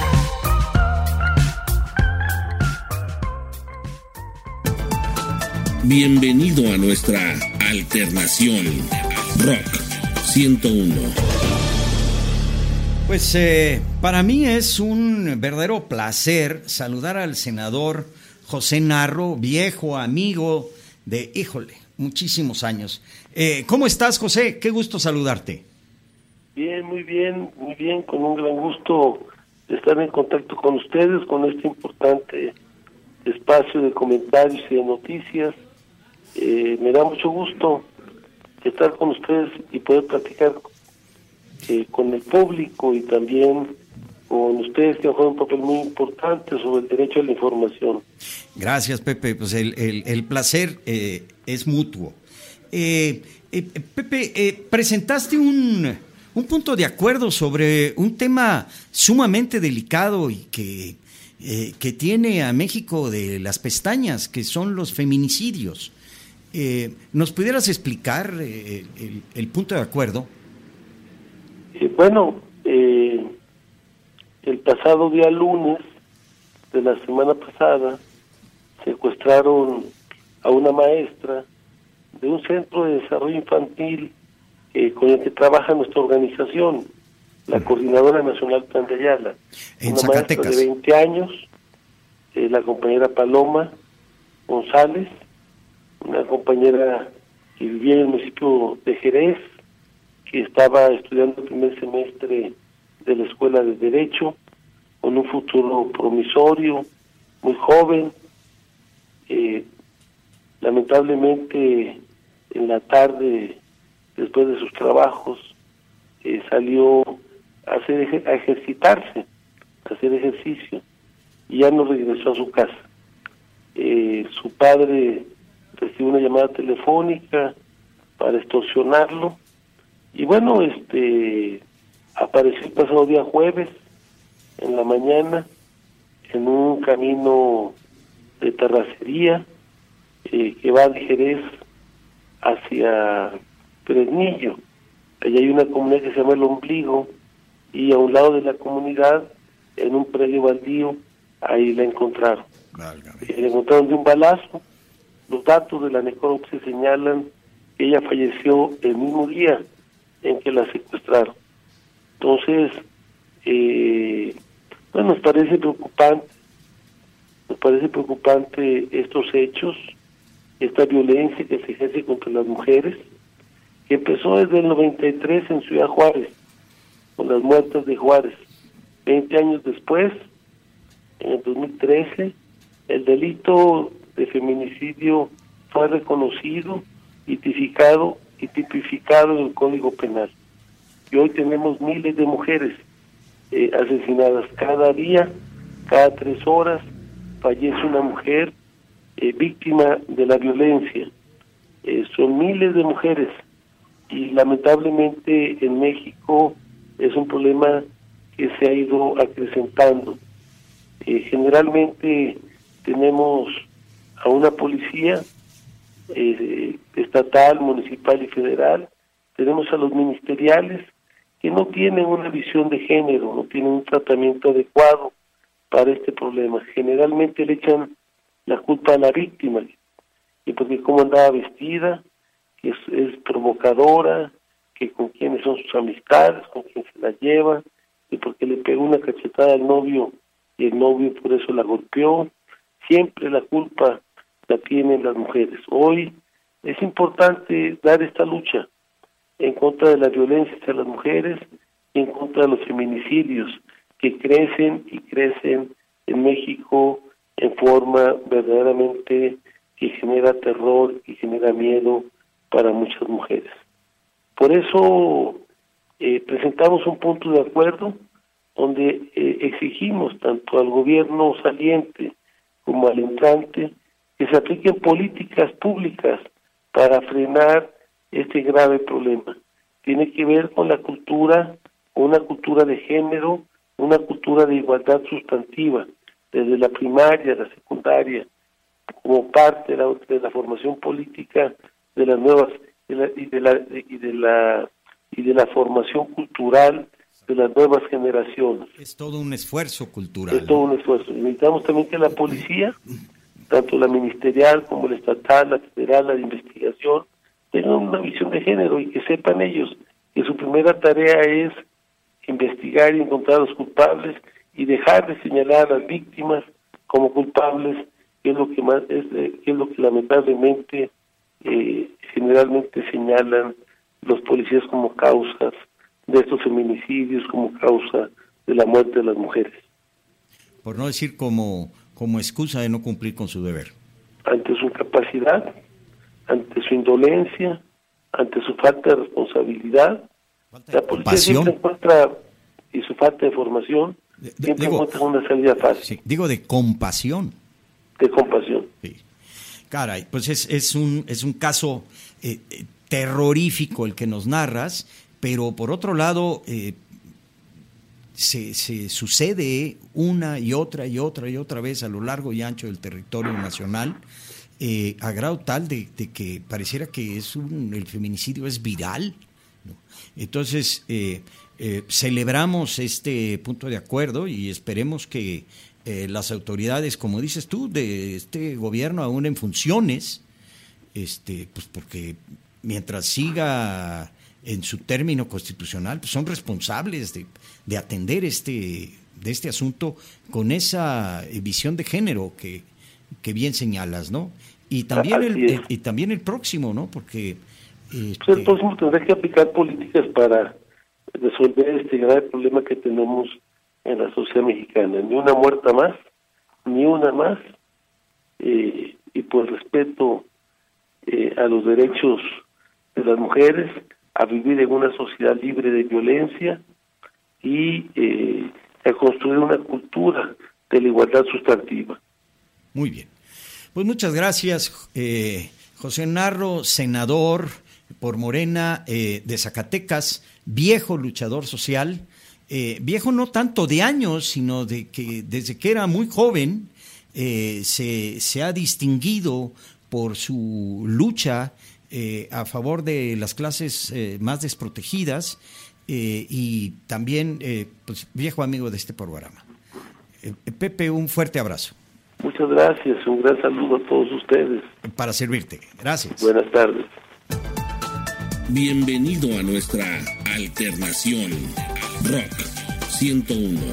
Bienvenido a nuestra alternación Rock ciento uno. Pues eh, para mí es un verdadero placer saludar al senador José Narro, viejo amigo de, híjole, muchísimos años. Eh, ¿Cómo estás, José? Qué gusto saludarte. Bien, muy bien, muy bien, con un gran gusto de estar en contacto con ustedes, con este importante espacio de comentarios y de noticias. Eh, me da mucho gusto estar con ustedes y poder platicar eh, con el público y también con ustedes, que juegan un papel muy importante sobre el derecho a la información. Gracias, Pepe. Pues el, el, el placer eh, es mutuo. Eh, eh, Pepe, eh, presentaste un, un punto de acuerdo sobre un tema sumamente delicado y que, eh, que tiene a México de las pestañas, que son los feminicidios. Eh, ¿Nos pudieras explicar eh, el, el punto de acuerdo? Eh, bueno, eh, el pasado día lunes de la semana pasada secuestraron a una maestra de un centro de desarrollo infantil eh, con el que trabaja nuestra organización, la Coordinadora Nacional Plan de Ayala. En una Zacatecas. Maestra de veinte años, eh, la compañera Paloma González, una compañera que vivía en el municipio de Jerez, que estaba estudiando el primer semestre de la Escuela de Derecho, con un futuro promisorio, muy joven. Eh, lamentablemente, en la tarde, después de sus trabajos, eh, salió a, hacer, a ejercitarse, a hacer ejercicio, y ya no regresó a su casa. Eh, su padre recibió una llamada telefónica para extorsionarlo, y bueno, este apareció el pasado día jueves en la mañana en un camino de terracería eh, que va de Jerez hacia Fresnillo. Allí hay una comunidad que se llama El Ombligo, y a un lado de la comunidad, en un predio baldío, ahí la encontraron. Eh, la encontraron de un balazo. Los datos de la necropsia señalan que ella falleció el mismo día en que la secuestraron. Entonces, eh, bueno, nos parece preocupante, nos parece preocupante estos hechos, esta violencia que se ejerce contra las mujeres, que empezó desde el noventa y tres en Ciudad Juárez, con las muertes de Juárez. veinte años después, en el dos mil trece, el delito de feminicidio fue reconocido y tipificado, y tipificado en el Código Penal. Y hoy tenemos miles de mujeres eh, asesinadas cada día, cada tres horas fallece una mujer eh, víctima de la violencia. Eh, son miles de mujeres, y lamentablemente en México es un problema que se ha ido acrecentando. Eh, generalmente tenemos a una policía eh, estatal, municipal y federal, tenemos a los ministeriales que no tienen una visión de género, no tienen un tratamiento adecuado para este problema. Generalmente le echan la culpa a la víctima, y porque cómo andaba vestida, que es, es provocadora, que con quiénes son sus amistades, con quién se las lleva, y porque le pegó una cachetada al novio y el novio por eso la golpeó. Siempre la culpa la tienen las mujeres. Hoy es importante dar esta lucha en contra de la violencia hacia las mujeres y en contra de los feminicidios que crecen y crecen en México en forma verdaderamente que genera terror y genera miedo para muchas mujeres. Por eso eh, presentamos un punto de acuerdo donde eh, exigimos tanto al gobierno saliente como al entrante que se apliquen políticas públicas para frenar este grave problema. Tiene que ver con la cultura, una cultura de género, una cultura de igualdad sustantiva, desde la primaria, la secundaria, como parte de la, de la formación política de las nuevas de la, y de la y de la y de la formación cultural de las nuevas generaciones. Es todo un esfuerzo cultural. Es todo un esfuerzo. Necesitamos también que la policía, tanto la ministerial como la estatal, la federal, la de investigación, tengan una visión de género y que sepan ellos que su primera tarea es investigar y encontrar a los culpables y dejar de señalar a las víctimas como culpables, que es lo que más es, eh, que es lo que lamentablemente eh, generalmente señalan los policías como causas de estos feminicidios, como causa de la muerte de las mujeres. Por no decir como, como excusa de no cumplir con su deber. Ante su incapacidad, ante su indolencia, ante su falta de responsabilidad, falta de la policía compasión. Siempre encuentra, y su falta de formación, de, siempre digo, encuentra una salida fácil. Sí, digo de compasión. De compasión. Sí. Caray, pues es, es, un, es un caso eh, eh, terrorífico el que nos narras, pero por otro lado eh, se, se sucede una y otra y otra y otra vez a lo largo y ancho del territorio nacional, eh, a grado tal de, de que pareciera que es un, el feminicidio es viral, ¿no? Entonces eh, eh, celebramos este punto de acuerdo y esperemos que eh, las autoridades, como dices tú, de este gobierno aún en funciones, este, pues porque mientras siga en su término constitucional, pues son responsables de, de atender este, de este asunto con esa visión de género que, que bien señalas, ¿no? Y también el, el y también el próximo, ¿no? Porque este... pues el próximo tendrá que aplicar políticas para resolver este grave problema que tenemos en la sociedad mexicana. Ni una muerta más, ni una más, eh, y por respeto eh, a los derechos de las mujeres, a vivir en una sociedad libre de violencia y eh, a construir una cultura de la igualdad sustantiva. Muy bien. Pues muchas gracias, eh, José Narro, senador por Morena eh, de Zacatecas, viejo luchador social, eh, viejo no tanto de años, sino de que desde que era muy joven eh, se, se ha distinguido por su lucha Eh, a favor de las clases eh, más desprotegidas eh, y también eh, pues, viejo amigo de este programa. Eh, Pepe, un fuerte abrazo. Muchas gracias, un gran saludo a todos ustedes. Para servirte, gracias. Buenas tardes. Bienvenido a nuestra alternación Rock ciento uno.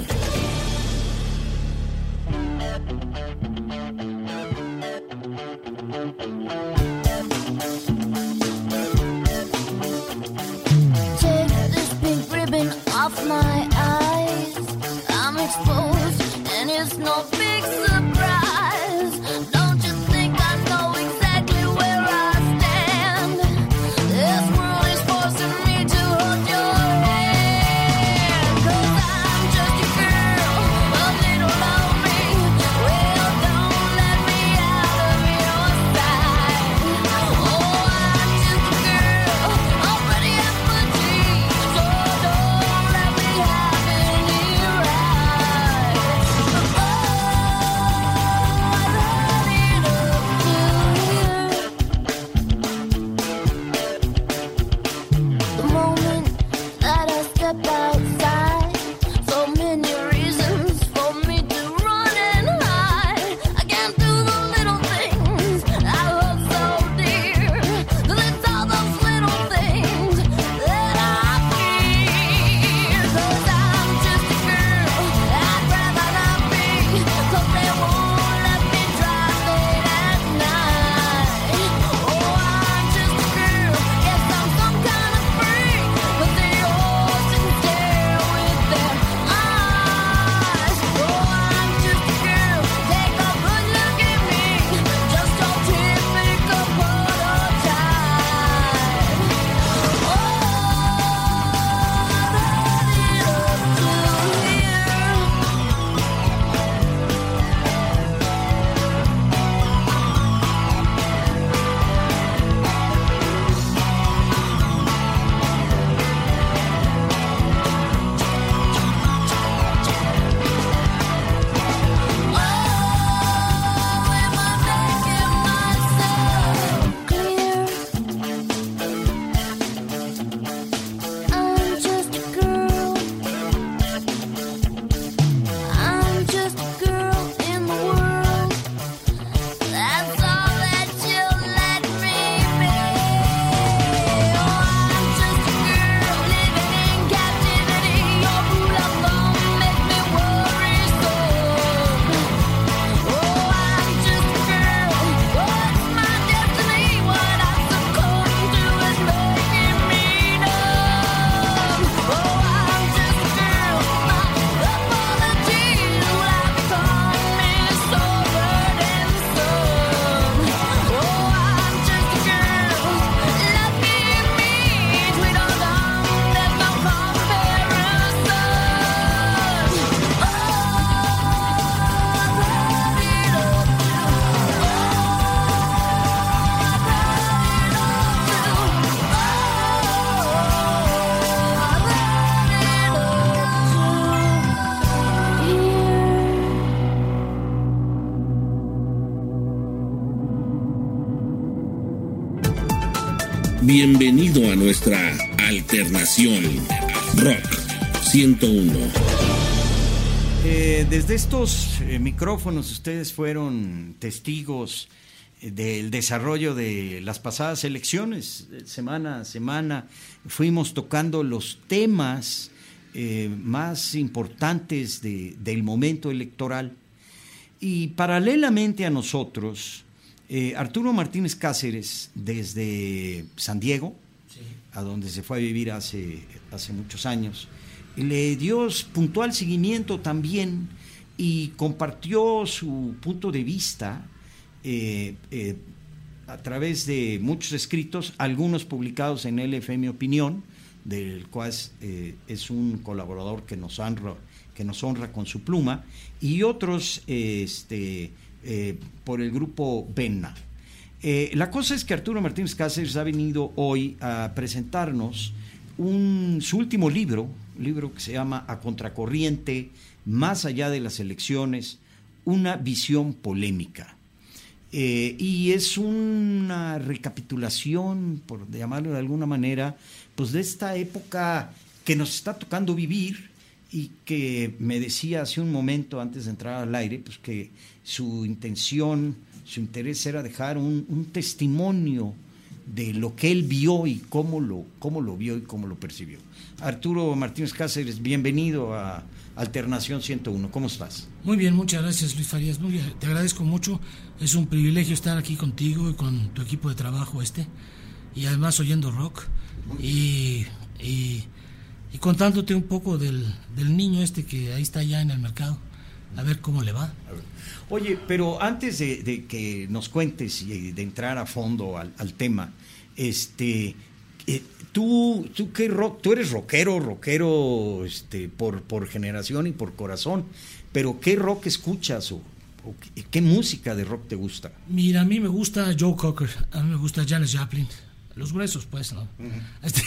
Off my eyes, I'm exposed, and it's no big surprise. Don't you think I know exactly where I stand? This world is forcing me to hold your hand. 'Cause I'm just a girl, a little lonely. Well, don't let me out of your sight. Oh, I'm just a girl, already at my dreams. Oh, don't Bienvenido a nuestra alternación Rock ciento uno. Eh, desde estos eh, micrófonos ustedes fueron testigos eh, del desarrollo de las pasadas elecciones. Eh, semana a semana fuimos tocando los temas eh, más importantes de, del momento electoral. Y paralelamente a nosotros, eh, Arturo Martínez Cáceres, desde San Diego, sí, a donde se fue a vivir hace, hace muchos años, le dio puntual seguimiento también y compartió su punto de vista eh, eh, a través de muchos escritos, algunos publicados en L F M Opinión, del cual eh, es un colaborador que nos honra, que nos honra con su pluma, y otros eh, este, eh, por el grupo Venna. Eh, la cosa es que Arturo Martínez Cáceres ha venido hoy a presentarnos un, su último libro, libro que se llama A Contracorriente, más allá de las elecciones, una visión polémica. Eh, y es una recapitulación, por llamarlo de alguna manera, pues de esta época que nos está tocando vivir y que me decía hace un momento antes de entrar al aire, pues que su intención, su interés era dejar un, un testimonio de lo que él vio y cómo lo, cómo lo vio y cómo lo percibió. Arturo Martínez Cáceres, bienvenido a Alternación ciento uno. ¿Cómo estás? Muy bien, muchas gracias, Luis Farías. Muy bien, te agradezco mucho. Es un privilegio estar aquí contigo y con tu equipo de trabajo este, y además oyendo rock y, y, y contándote un poco del, del niño este que ahí está ya en el mercado, a ver cómo le va. Oye, pero antes de, de que nos cuentes y de entrar a fondo al, al tema, este, eh, tú, tú qué rock, tú eres rockero, rockero, este, por, por generación y por corazón, pero ¿qué rock escuchas o, o qué, qué música de rock te gusta? Mira, a mí me gusta Joe Cocker, a mí me gusta Janis Joplin, los gruesos, pues, ¿no? Uh-huh. Este,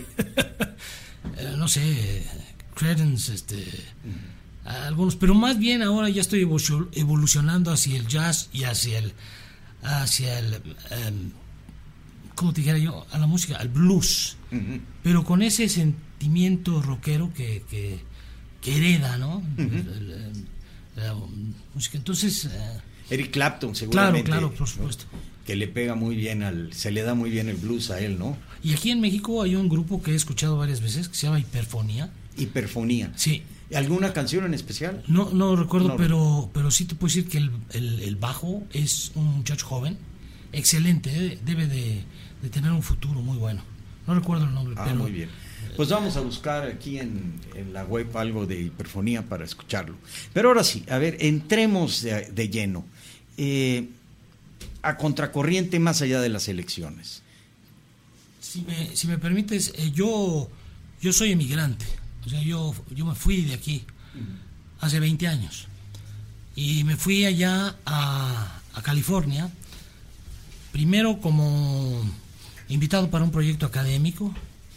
no sé, Creedence, este. Uh-huh. Algunos, pero más bien ahora ya estoy evolucionando hacia el jazz y hacia el hacia el um, ¿cómo te dijera yo? A la música, al blues, uh-huh, pero con ese sentimiento rockero que, que, que hereda, ¿no? Uh-huh. el, el, la música. Entonces, uh, Eric Clapton, seguramente. Claro, claro, por supuesto. Que le pega muy bien al, se le da muy bien el blues a él, ¿no? Y aquí en México hay un grupo que he escuchado varias veces que se llama Hiperfonía. Hiperfonía. Sí. ¿Alguna canción en especial? No, no recuerdo, no. pero pero sí te puedo decir que el, el, el bajo es un muchacho joven, excelente, debe, debe de, de tener un futuro muy bueno. No recuerdo el nombre, ah, pero... muy bien. Pues vamos a buscar aquí en, en la web algo de Hiperfonía para escucharlo. Pero ahora sí, a ver, entremos de, de lleno. Eh, a contracorriente más allá de las elecciones. Si me, si me permites, eh, yo, yo soy emigrante. O sea, yo, yo me fui de aquí hace veinte años y me fui allá a, a California, primero como invitado para un proyecto académico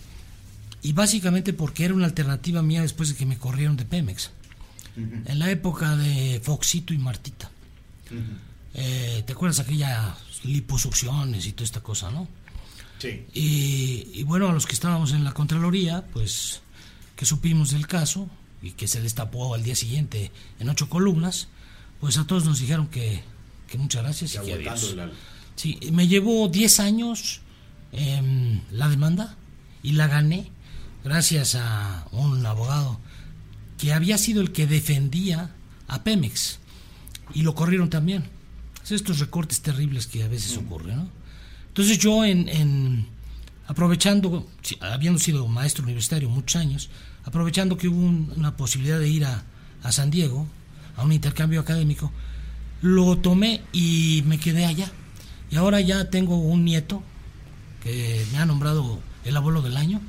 y básicamente porque era una alternativa mía después de que me corrieron de Pemex, uh-huh, en la época de Foxito y Martita. Uh-huh. Eh, ¿te acuerdas aquellas liposucciones y toda esta cosa, no? Sí. Y, y bueno, a los que estábamos en la Contraloría, pues... que supimos del caso y que se destapó al día siguiente en ocho columnas, pues a todos nos dijeron que, que muchas gracias y que adiós. La... Sí, me llevó diez años eh, la demanda y la gané gracias a un abogado que había sido el que defendía a Pemex y lo corrieron también. Es estos recortes terribles que a veces mm. ocurren, ¿no? Entonces yo en... en aprovechando, habiendo sido maestro universitario muchos años, aprovechando que hubo un, una posibilidad de ir a, a San Diego, a un intercambio académico, lo tomé y me quedé allá. Y ahora ya tengo un nieto que me ha nombrado el abuelo del año,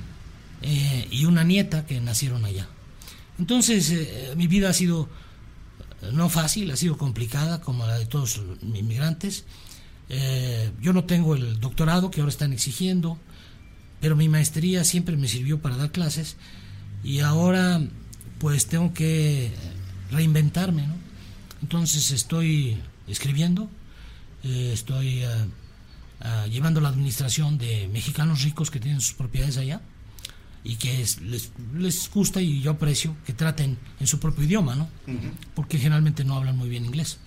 eh, y una nieta que nacieron allá. Entonces, eh, mi vida ha sido no fácil, ha sido complicada, como la de todos los inmigrantes. Eh, yo no tengo el doctorado que ahora están exigiendo, pero mi maestría siempre me sirvió para dar clases y ahora pues tengo que reinventarme, ¿no? Entonces estoy escribiendo, eh, estoy eh, uh, llevando la administración de mexicanos ricos que tienen sus propiedades allá y que es, les, les gusta, y yo aprecio que traten en su propio idioma, ¿no? Uh-huh. Porque generalmente no hablan muy bien inglés.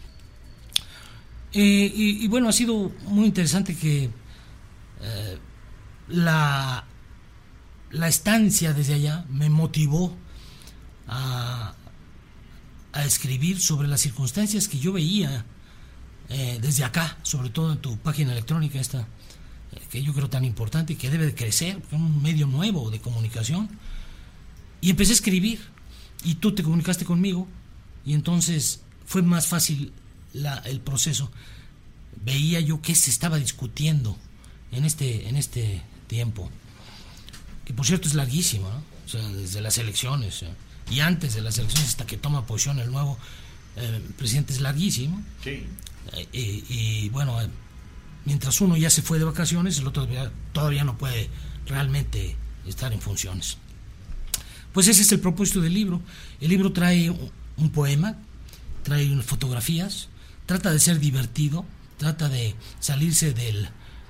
Eh, y, y bueno, ha sido muy interesante que eh, la, la estancia desde allá me motivó a, a escribir sobre las circunstancias que yo veía eh, desde acá, sobre todo en tu página electrónica esta, eh, que yo creo tan importante y que debe de crecer, porque es un medio nuevo de comunicación. Y empecé a escribir, y tú te comunicaste conmigo, y entonces fue más fácil La, el proceso. Veía yo qué se estaba discutiendo en este en este tiempo, que por cierto es larguísimo, ¿no? O sea, desde las elecciones, ¿eh? Y antes de las elecciones hasta que toma posición el nuevo eh, presidente es larguísimo. Sí. Eh, y, y bueno, eh, mientras uno ya se fue de vacaciones, el otro todavía, todavía no puede realmente estar en funciones. Pues ese es el propósito del libro. El libro trae un, un poema, trae unas fotografías, trata de ser divertido, trata de salirse del,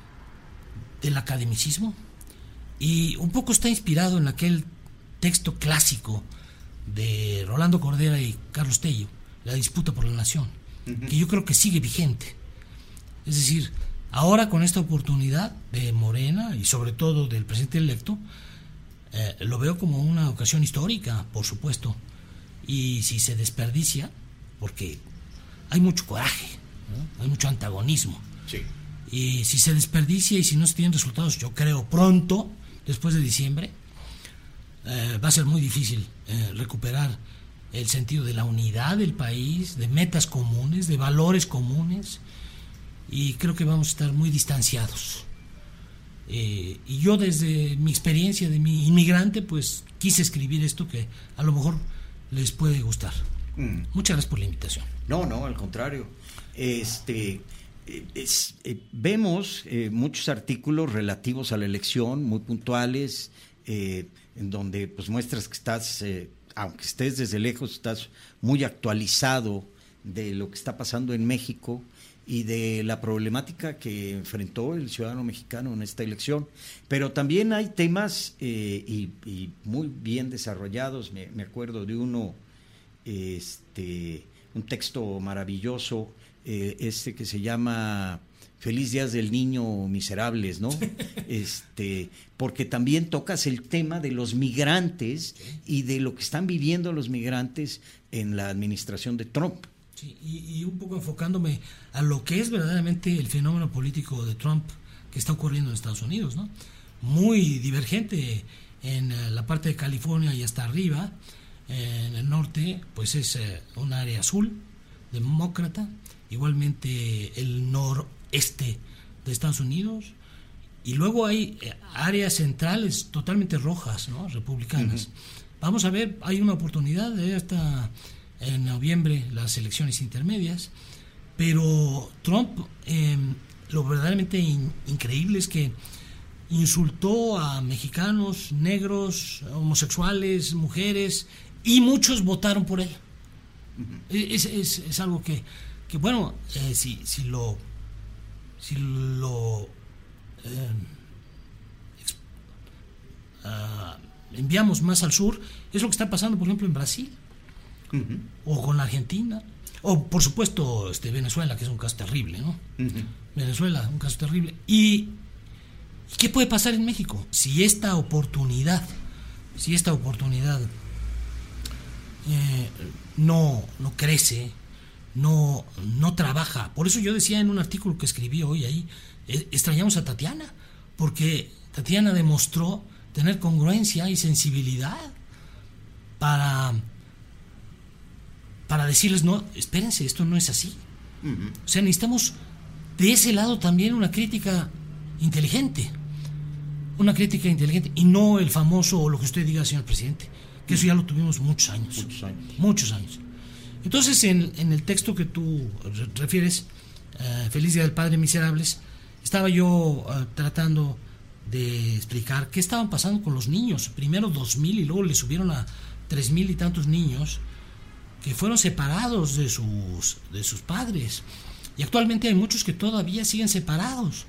del academicismo, y un poco está inspirado en aquel texto clásico de Rolando Cordera y Carlos Tello, La disputa por la nación, uh-huh. que yo creo que sigue vigente. Es decir, ahora con esta oportunidad de Morena y sobre todo del presidente electo, eh, lo veo como una ocasión histórica, por supuesto, y si se desperdicia, porque hay mucho coraje, ¿no? Hay mucho antagonismo. Sí. Y si se desperdicia y si no se tienen resultados, yo creo pronto, después de diciembre, eh, va a ser muy difícil eh, recuperar el sentido de la unidad del país, de metas comunes, de valores comunes, y creo que vamos a estar muy distanciados. Eh, y yo desde mi experiencia de mi inmigrante, pues quise escribir esto que a lo mejor les puede gustar. Mm. Muchas gracias por la invitación. No, no, al contrario. Este, es, eh, vemos eh, muchos artículos relativos a la elección, muy puntuales, eh, en donde pues muestras que estás, eh, aunque estés desde lejos, estás muy actualizado de lo que está pasando en México y de la problemática que enfrentó el ciudadano mexicano en esta elección. Pero también hay temas eh, y, y muy bien desarrollados. Me, me acuerdo de uno, este, un texto maravilloso, eh, este que se llama Feliz Días del Niño Miserables, ¿no? Este, porque también tocas el tema de los migrantes y de lo que están viviendo los migrantes en la administración de Trump. Sí, y, y un poco enfocándome a lo que es verdaderamente el fenómeno político de Trump que está ocurriendo en Estados Unidos, ¿no? Muy divergente en la parte de California y hasta arriba, en el norte, pues es un área azul, demócrata, igualmente el noreste de Estados Unidos, y luego hay áreas centrales totalmente rojas, ¿no? Republicanas. Uh-huh. Vamos a ver, hay una oportunidad de esta en noviembre las elecciones intermedias, pero Trump, eh, lo verdaderamente in, increíble es que insultó a mexicanos, negros, homosexuales, mujeres, y muchos votaron por él. Uh-huh. Es, es, es algo que, que bueno, eh, si, si lo si lo eh, ex, uh, enviamos más al sur, es lo que está pasando, por ejemplo, en Brasil. Uh-huh. O con la Argentina, o por supuesto este Venezuela, que es un caso terrible, ¿no? Uh-huh. Venezuela, un caso terrible. ¿Y, ¿Y qué puede pasar en México? Si esta oportunidad, si esta oportunidad eh, no, no crece, no, no trabaja. Por eso yo decía en un artículo que escribí hoy ahí, eh, extrañamos a Tatiana, porque Tatiana demostró tener congruencia y sensibilidad para para decirles, no, espérense, esto no es así. Uh-huh. O sea, necesitamos de ese lado también una crítica inteligente, una crítica inteligente, y no el famoso, o lo que usted diga, señor presidente, que eso ya lo tuvimos muchos años. Muchos años. Muchos años. Entonces, en, en el texto que tú refieres, uh, Feliz Día del Padre Miserables, estaba yo uh, tratando de explicar qué estaban pasando con los niños. Primero dos mil y luego le subieron a tres mil y tantos niños que fueron separados de sus, de sus padres. Y actualmente hay muchos que todavía siguen separados.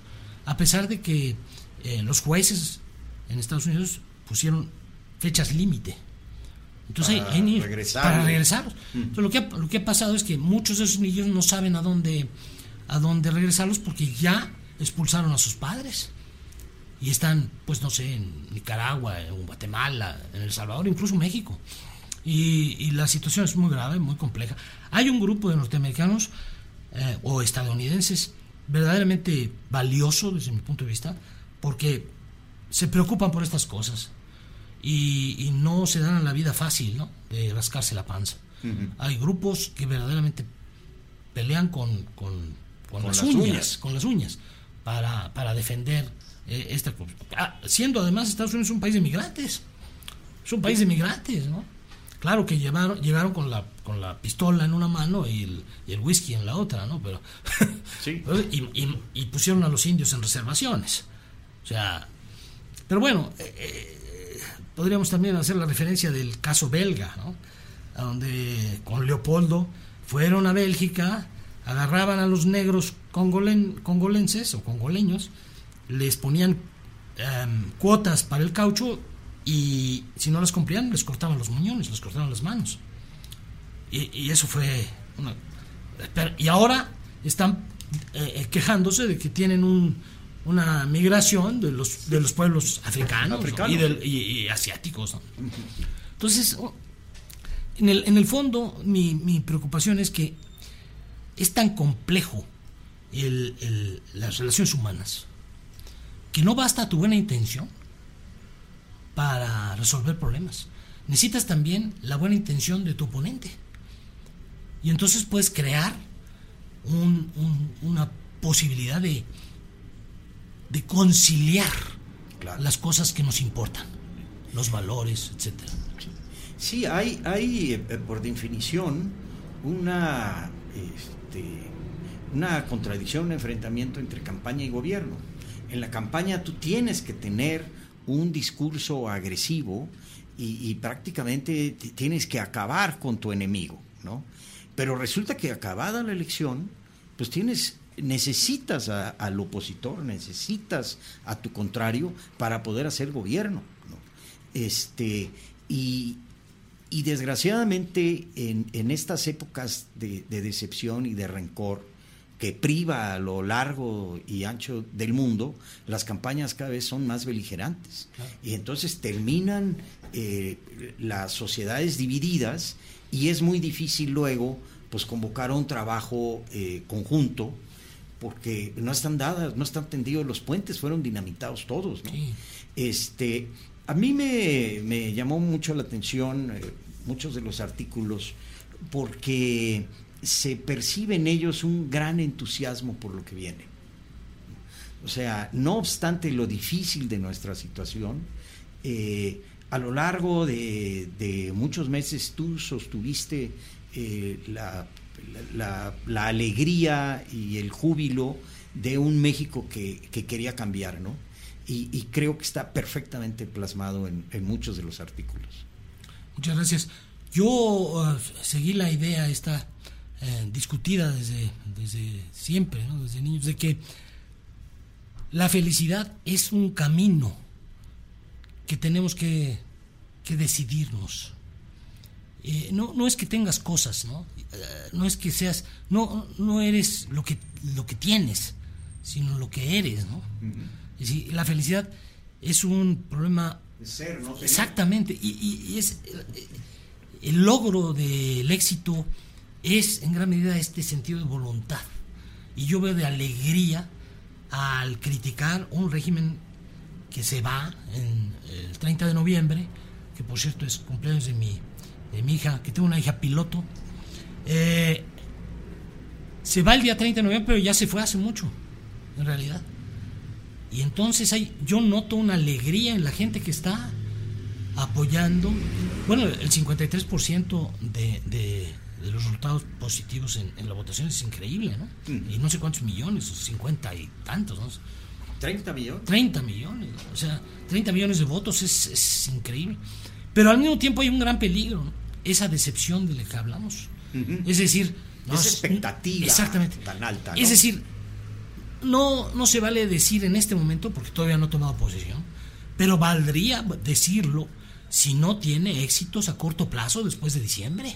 a pesar de que eh, los jueces en Estados Unidos pusieron fechas límite. Entonces para, hay, hay niños, regresar. para regresarlos. Mm. Entonces, lo que, ha, lo que ha pasado es que muchos de esos niños no saben a dónde, a dónde regresarlos porque ya expulsaron a sus padres. Y están, pues no sé, en Nicaragua, en Guatemala, en El Salvador, incluso México. Y, y la situación es muy grave, muy compleja. Hay un grupo de norteamericanos eh, o estadounidenses verdaderamente valioso desde mi punto de vista, porque se preocupan por estas cosas. Y, y no se dan a la vida fácil, ¿no? De rascarse la panza. Uh-huh. Hay grupos que verdaderamente pelean con, con, con, con las, las uñas, uñas, con las uñas, para, para defender eh, esta cosa. Ah, siendo además Estados Unidos un país de migrantes, es un país de migrantes, ¿no? Claro que llevaron, llegaron con la, con la pistola en una mano y el, y el whisky en la otra, ¿no? Pero sí. y, y, y pusieron a los indios en reservaciones. O sea, pero bueno. Eh, Podríamos también hacer la referencia del caso belga, ¿no? A donde con Leopoldo fueron a Bélgica, agarraban a los negros congolen, congolenses o congoleños, les ponían um, cuotas para el caucho y si no las cumplían les cortaban los muñones, les cortaban las manos. Y, y eso fue una... Y ahora están eh, quejándose de que tienen un... una migración de los de los pueblos africanos, africanos. ¿no? y, del, y, y asiáticos, ¿no? Entonces en el en el fondo mi, mi preocupación es que es tan complejo el, el, las relaciones humanas que no basta tu buena intención para resolver problemas. Necesitas también la buena intención de tu oponente y entonces puedes crear un, un, una posibilidad de de conciliar claro. las cosas que nos importan, los valores, etcétera. Sí, hay, hay eh, por definición una, este, una contradicción, un enfrentamiento entre campaña y gobierno. En la campaña tú tienes que tener un discurso agresivo y, y prácticamente tienes que acabar con tu enemigo, ¿no? Pero resulta que acabada la elección, pues tienes... necesitas a, al opositor, necesitas a tu contrario para poder hacer gobierno, ¿no? Este, y, y desgraciadamente en, en estas épocas de, de decepción y de rencor que priva a lo largo y ancho del mundo, las campañas cada vez son más beligerantes. Claro. Y entonces terminan eh, las sociedades divididas y es muy difícil luego pues convocar un trabajo eh, conjunto, porque no están dadas, no están tendidos los puentes, fueron dinamitados todos, ¿no? Sí. Este, a mí me, me llamó mucho la atención eh, muchos de los artículos, porque se percibe en ellos un gran entusiasmo por lo que viene. O sea, no obstante lo difícil de nuestra situación, eh, a lo largo de, de muchos meses tú sostuviste eh, la La, la alegría y el júbilo de un México que, que quería cambiar, ¿no? Y, y creo que está perfectamente plasmado en, en muchos de los artículos. Muchas gracias. Yo uh, seguí la idea esta eh, discutida desde, desde siempre, ¿no? Desde niños, de que la felicidad es un camino que tenemos que, que decidirnos. Eh, no, no es que tengas cosas, ¿no? Eh, no es que seas, no, no eres lo que, lo que tienes, sino lo que eres, ¿no? Uh-huh. Es decir, la felicidad es un problema de ser, ¿no? Exactamente, y, y, y es eh, el logro del éxito es en gran medida este sentido de voluntad. Y yo veo de alegría al criticar un régimen que se va en el treinta de noviembre, que por cierto es cumpleaños de mi de mi hija, que tengo una hija piloto, eh, se va el día treinta de noviembre, pero ya se fue hace mucho, en realidad. Y entonces hay, yo noto una alegría en la gente que está apoyando. Bueno, el cincuenta y tres por ciento de, de, de los resultados positivos en, en la votación es increíble, ¿no? Mm. Y no sé cuántos millones, cincuenta y tantos, ¿no? treinta millones. treinta millones, o sea, treinta millones de votos es, es increíble. Pero al mismo tiempo hay un gran peligro, ¿no? Esa decepción de la que hablamos. Uh-huh. Es decir, esa expectativa exactamente, tan alta, ¿no? Es decir, no, no se vale decir en este momento, porque todavía no he tomado posesión, pero valdría decirlo si no tiene éxitos a corto plazo después de diciembre.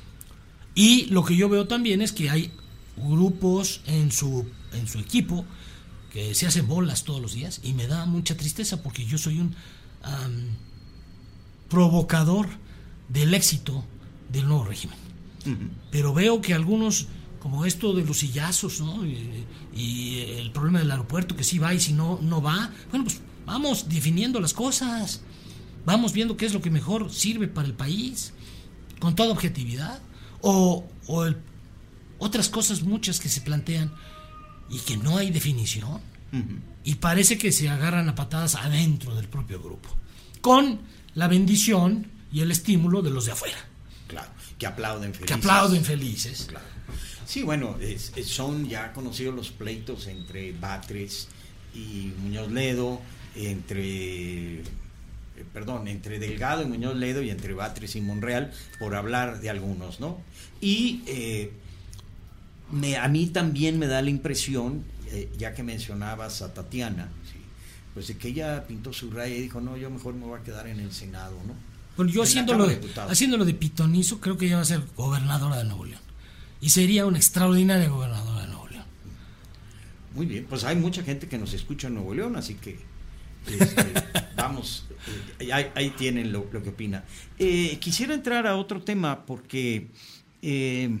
Y lo que yo veo también es que hay grupos en su, en su equipo que se hacen bolas todos los días, y me da mucha tristeza porque yo soy un um, provocador del éxito del nuevo régimen. Uh-huh. Pero veo que algunos, como esto de los sillazos, ¿no? y, y el problema del aeropuerto, que sí va y si no, no va, bueno, pues vamos definiendo las cosas, vamos viendo qué es lo que mejor sirve para el país, con toda objetividad, o, o el, otras cosas muchas que se plantean y que no hay definición, uh-huh. y parece que se agarran a patadas adentro del propio grupo, con la bendición y el estímulo de los de afuera. Claro, que aplauden felices. Que aplauden felices. Claro. Sí, bueno, es, es, son ya conocidos los pleitos entre Batres y Muñoz Ledo, entre, eh, perdón, entre Delgado y Muñoz Ledo, y entre Batres y Monreal, por hablar de algunos, ¿no? Y eh, me, a mí también me da la impresión, eh, ya que mencionabas a Tatiana, ¿sí? Pues de que ella pintó su raya y dijo, no, yo mejor me voy a quedar en el Senado, ¿no? Bueno, yo haciéndolo, haciéndolo de pitonizo, creo que ella va a ser gobernadora de Nuevo León. Y sería una extraordinaria gobernadora de Nuevo León. Muy bien, pues hay mucha gente que nos escucha en Nuevo León, así que este, vamos, eh, ahí, ahí tienen lo, lo que opina. Eh, quisiera entrar a otro tema porque eh,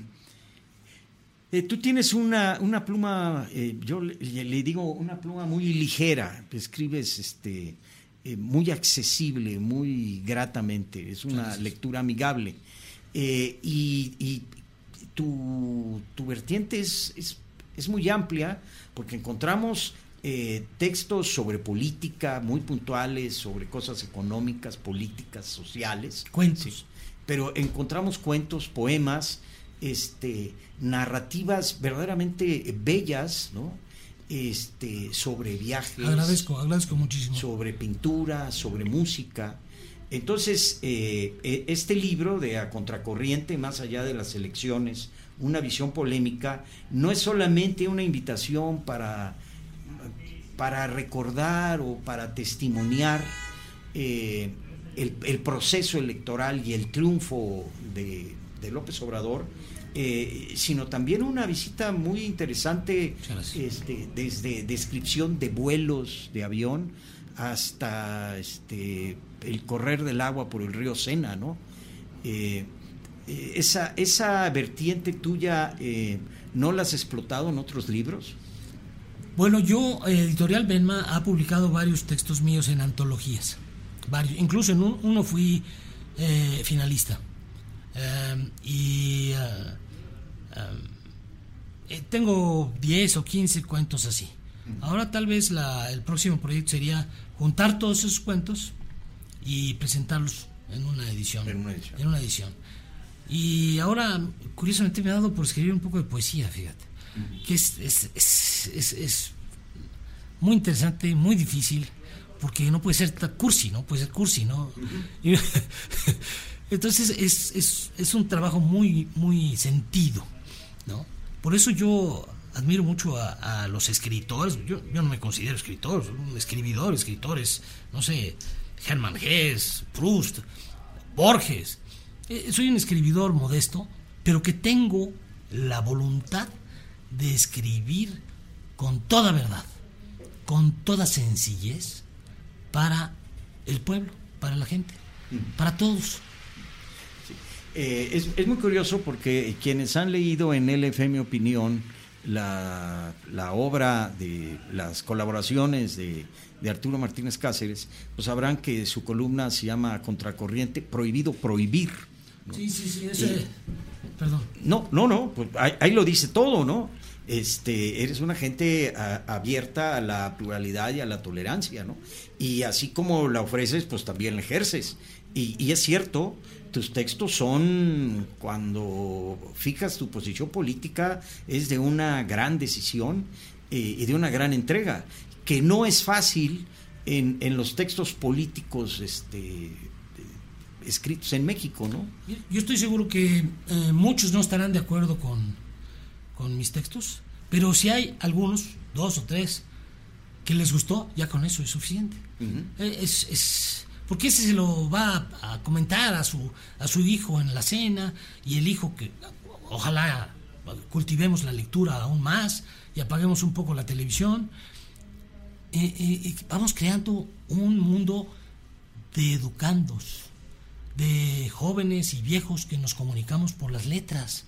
eh, tú tienes una, una pluma, eh, yo le, le digo una pluma muy ligera, escribes este... Eh, muy accesible, muy gratamente, es una Gracias. lectura amigable, eh, y, y tu, tu vertiente es, es, es muy amplia, porque encontramos eh, textos sobre política muy puntuales, sobre cosas económicas, políticas, sociales, cuentos, sí, pero encontramos cuentos, poemas, este, narrativas verdaderamente bellas, ¿no? Este, sobre viajes, agradezco, agradezco muchísimo, sobre pintura, sobre música. Entonces, eh, este libro de A Contracorriente, más allá de las elecciones, una visión polémica, no es solamente una invitación para, para recordar o para testimoniar eh, el, el proceso electoral y el triunfo de, de López Obrador, Eh, sino también una visita muy interesante, este, desde descripción de vuelos de avión hasta este, el correr del agua por el río Sena, ¿no? Eh, eh, esa, esa vertiente tuya, eh, ¿no la has explotado en otros libros? Bueno, yo, Editorial Benma ha publicado varios textos míos en antologías, varios, incluso en un, uno fui eh, finalista. Um, y uh, um, eh, tengo diez o quince cuentos así. Ahora tal vez la, el próximo proyecto sería juntar todos esos cuentos y presentarlos en una edición. En una edición. En una edición. Y ahora, curiosamente, me ha dado por escribir un poco de poesía, fíjate. Uh-huh. Que es, es, es, es, es muy interesante, muy difícil, porque no puede ser cursi, ¿no? Puede ser cursi, ¿no? Uh-huh. Entonces es, es, es un trabajo muy, muy sentido, ¿no? Por eso yo admiro mucho a, a los escritores. Yo, yo no me considero escritor, soy un escribidor, escritores, no sé, Hermann Hesse, Proust, Borges. Eh, soy un escribidor modesto, pero que tengo la voluntad de escribir con toda verdad, con toda sencillez, para el pueblo, para la gente, mm. para todos. Eh, es, es muy curioso porque quienes han leído en L F M Opinión la, la obra de las colaboraciones de, de Arturo Martínez Cáceres, pues sabrán que su columna se llama Contracorriente, prohibido prohibir, ¿no? Sí, sí, sí, ese, eh, perdón. No, no, no, pues ahí, ahí lo dice todo, ¿no? Este, eres una gente a, abierta a la pluralidad y a la tolerancia, ¿no? Y así como la ofreces, pues también la ejerces. Y, y es cierto, tus textos son, cuando fijas tu posición política, es de una gran decisión eh, y de una gran entrega, que no es fácil en, en los textos políticos este, escritos en México, ¿no? Yo estoy seguro que eh, muchos no estarán de acuerdo con, con mis textos, Pero si hay algunos, dos o tres, que les gustó, ya con eso es suficiente. Uh-huh. Es, es, porque ese se lo va a, a comentar a su, a su hijo en la cena, y el hijo que ojalá cultivemos la lectura aún más y apaguemos un poco la televisión. Eh, eh, vamos creando un mundo de educandos, de jóvenes y viejos que nos comunicamos por las letras.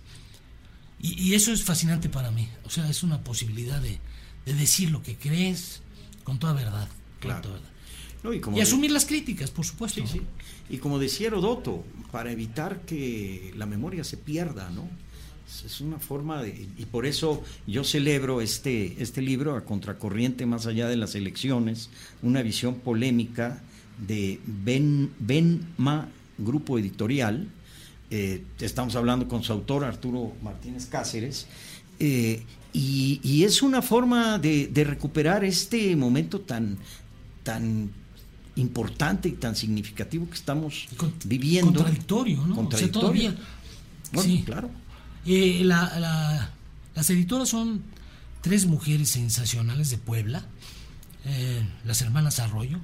Y, y eso es fascinante para mí. O sea, es una posibilidad de, de decir lo que crees con toda verdad. Claro. Con toda verdad. No, y, como y asumir de... las críticas, por supuesto. Sí, ¿no? sí. Y como decía Herodoto, para evitar que la memoria se pierda, ¿no? Es una forma de... Y por eso yo celebro este, este libro, A Contracorriente más allá de las elecciones, una visión polémica de Ben, Benma Grupo Editorial. Eh, estamos hablando con su autor, Arturo Martínez Cáceres, eh, y, y es una forma de, de recuperar este momento tan, tan importante y tan significativo que estamos Con, viviendo. Contradictorio, ¿no? Contradictorio. O sea, todavía... Bueno, sí. claro. Eh, la, la, las editoras son tres mujeres sensacionales de Puebla, eh, las hermanas Arroyo,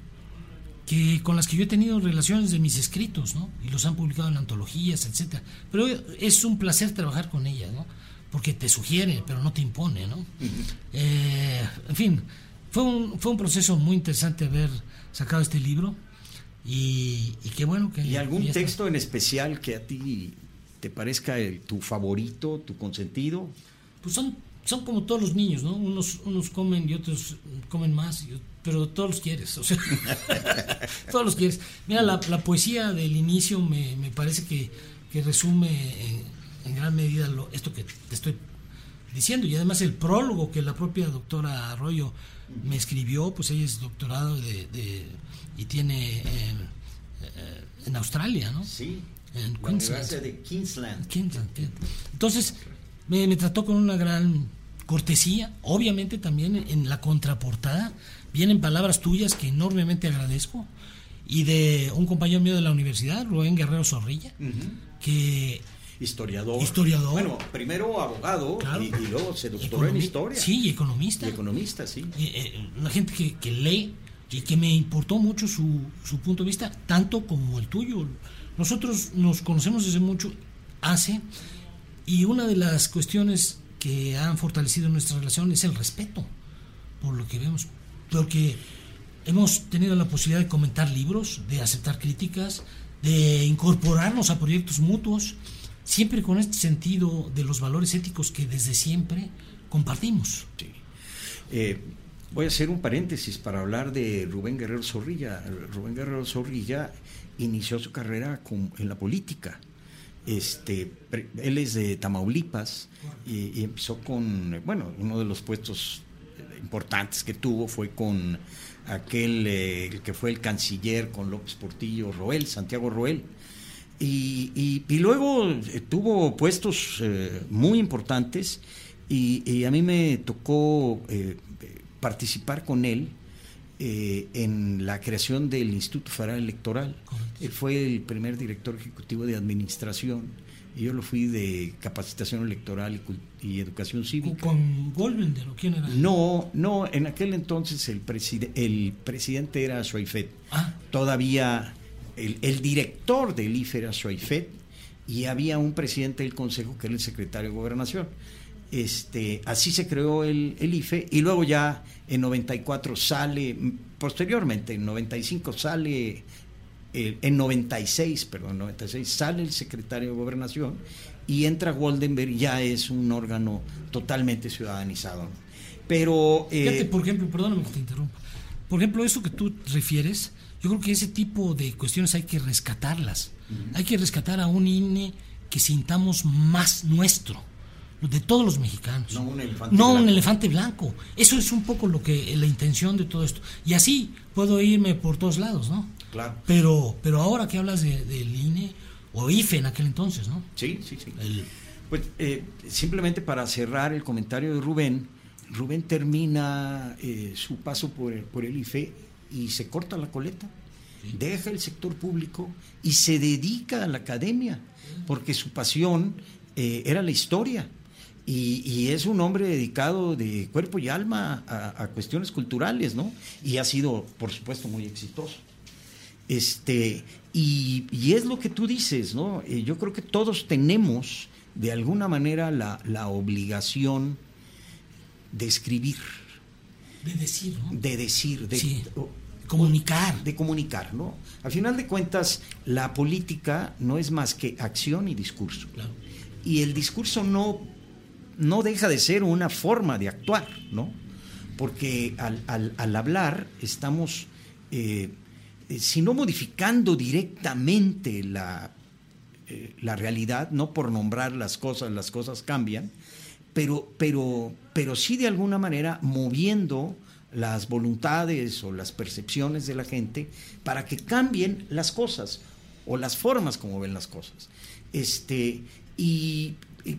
que con las que yo he tenido relaciones de mis escritos, ¿no? Y los han publicado en antologías, etcétera. Pero es un placer trabajar con ellas, ¿no? Porque te sugiere, pero no te impone, ¿no? Uh-huh. Eh, en fin, fue un, fue un proceso muy interesante haber sacado este libro, y, y qué bueno que... ¿Y algún que texto está. en especial que a ti te parezca el, tu favorito, tu consentido? Pues son, son como todos los niños, ¿no? Unos, unos comen y otros comen más, y, pero todos los quieres, o sea, todos los quieres. Mira, la, la poesía del inicio me, me parece que, que resume en, en gran medida lo, esto que te estoy diciendo, y además el prólogo que la propia doctora Arroyo me escribió, pues ella es doctorado de, de y tiene eh, eh, en Australia, ¿no? Sí. En la Universidad de Queensland. Queensland. Entonces me, me trató con una gran cortesía. Obviamente también en la contraportada vienen palabras tuyas que enormemente agradezco, y de un compañero mío de la universidad, Rubén Guerrero Zorrilla, uh-huh. que historiador. Historiador. Bueno, primero abogado, claro. y, y luego se doctoró Economi- en historia. Sí, y economista. Y economista, sí. Eh, eh, una gente que, que lee, y que me importó mucho su, su punto de vista, tanto como el tuyo. Nosotros nos conocemos desde mucho hace, y una de las cuestiones que han fortalecido nuestra relación es el respeto por lo que vemos, porque hemos tenido la posibilidad de comentar libros, de aceptar críticas, de incorporarnos a proyectos mutuos, siempre con este sentido de los valores éticos que desde siempre compartimos. Sí. Eh, voy a hacer un paréntesis para hablar de Rubén Guerrero Zorrilla. Rubén Guerrero Zorrilla inició su carrera con, en la política. Este, él es de Tamaulipas y, y empezó con, bueno, uno de los puestos importantes que tuvo fue con aquel eh, el que fue el canciller con López Portillo, Roel, Santiago Roel, y, y, y luego eh, tuvo puestos eh, muy importantes, y, y a mí me tocó eh, participar con él Eh, en la creación del Instituto Federal Electoral. Correcto. Él fue el primer director ejecutivo de administración, y yo lo fui de capacitación electoral y, y educación cívica. ¿Con Goldwender o quién era? No, no, en aquel entonces el, preside, el presidente era Schweifet. Ah. Todavía el, el director del I F E era Schweifet, y había un presidente del consejo que era el secretario de Gobernación. Este, así se creó el, el I F E, y luego ya en noventa y cuatro sale, posteriormente en noventa y cinco sale, eh, en noventa y seis, perdón, noventa y seis sale el secretario de Gobernación, y entra Goldenberg, y ya es un órgano totalmente ciudadanizado, ¿no? Pero... Eh, Fíjate, por ejemplo, perdóname que te interrumpa, por ejemplo, eso que tú refieres, yo creo que ese tipo de cuestiones hay que rescatarlas, uh-huh. Hay que rescatar a un I N E que sintamos más nuestro, de todos los mexicanos, no un elefante no blanco. un elefante blanco. Eso es un poco lo que la intención de todo esto, y así puedo irme por todos lados, ¿no? Claro. Pero pero ahora que hablas de, del I N E o I F E en aquel entonces, ¿no? Sí, sí, sí. El... Pues eh, simplemente para cerrar el comentario de Rubén, Rubén termina eh, su paso por el, por el I F E y se corta la coleta, sí. Deja el sector público y se dedica a la academia, porque su pasión eh, era la historia. Y, y es un hombre dedicado de cuerpo y alma a, a cuestiones culturales, ¿no? Y ha sido, por supuesto, muy exitoso. Este, y, y es lo que tú dices, ¿no? Eh, yo creo que todos tenemos, de alguna manera, la, la obligación de escribir. De decir, ¿no? De decir, de sí. o, comunicar. De comunicar, ¿no? Al final de cuentas, la política no es más que acción y discurso. Claro. Y el discurso no, no deja de ser una forma de actuar, ¿no? Porque al, al, al hablar estamos, eh, eh, si no modificando directamente la, eh, la realidad, no por nombrar las cosas, las cosas cambian, pero, pero, pero sí de alguna manera moviendo las voluntades o las percepciones de la gente para que cambien las cosas o las formas como ven las cosas. Este, y, y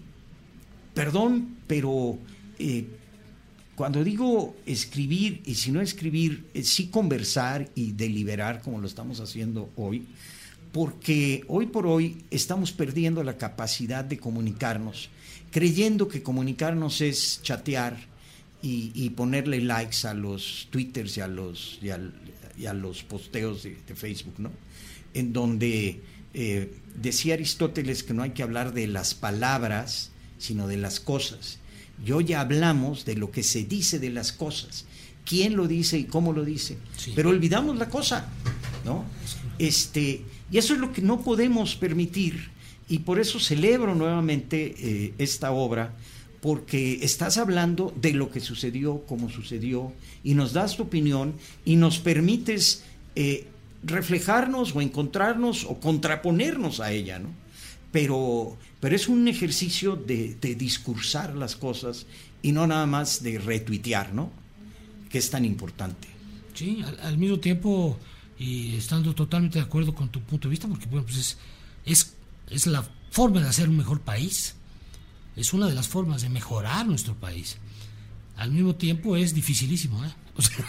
perdón, pero eh, cuando digo escribir, y si no escribir, eh, sí conversar y deliberar como lo estamos haciendo hoy, porque hoy por hoy estamos perdiendo la capacidad de comunicarnos, creyendo que comunicarnos es chatear y, y ponerle likes a los twitters y a los, y al, y a los posteos de, de Facebook, ¿no? En donde eh, decía Aristóteles que no hay que hablar de las palabras, sino de las cosas. Y hoy ya hablamos de lo que se dice de las cosas, quién lo dice y cómo lo dice, sí. Pero olvidamos la cosa, ¿no? Este, y eso es lo que no podemos permitir, y por eso celebro nuevamente eh, esta obra, porque estás hablando de lo que sucedió, cómo sucedió, y nos das tu opinión y nos permites eh, reflejarnos o encontrarnos o contraponernos a ella, ¿no? Pero, pero es un ejercicio de, de discursar las cosas y no nada más de retuitear, ¿no? Que es tan importante. Sí, al, al mismo tiempo, y estando totalmente de acuerdo con tu punto de vista, porque bueno, pues es, es, es la forma de hacer un mejor país, es una de las formas de mejorar nuestro país. Al mismo tiempo es dificilísimo, ¿eh? O sea,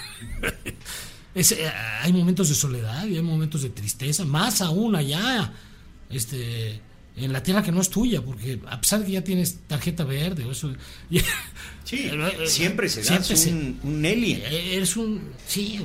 es, eh, hay momentos de soledad y hay momentos de tristeza, más aún allá, este, en la tierra que no es tuya, porque a pesar de que ya tienes tarjeta verde o eso, sí, siempre se da un, un alien. Eres un, sí,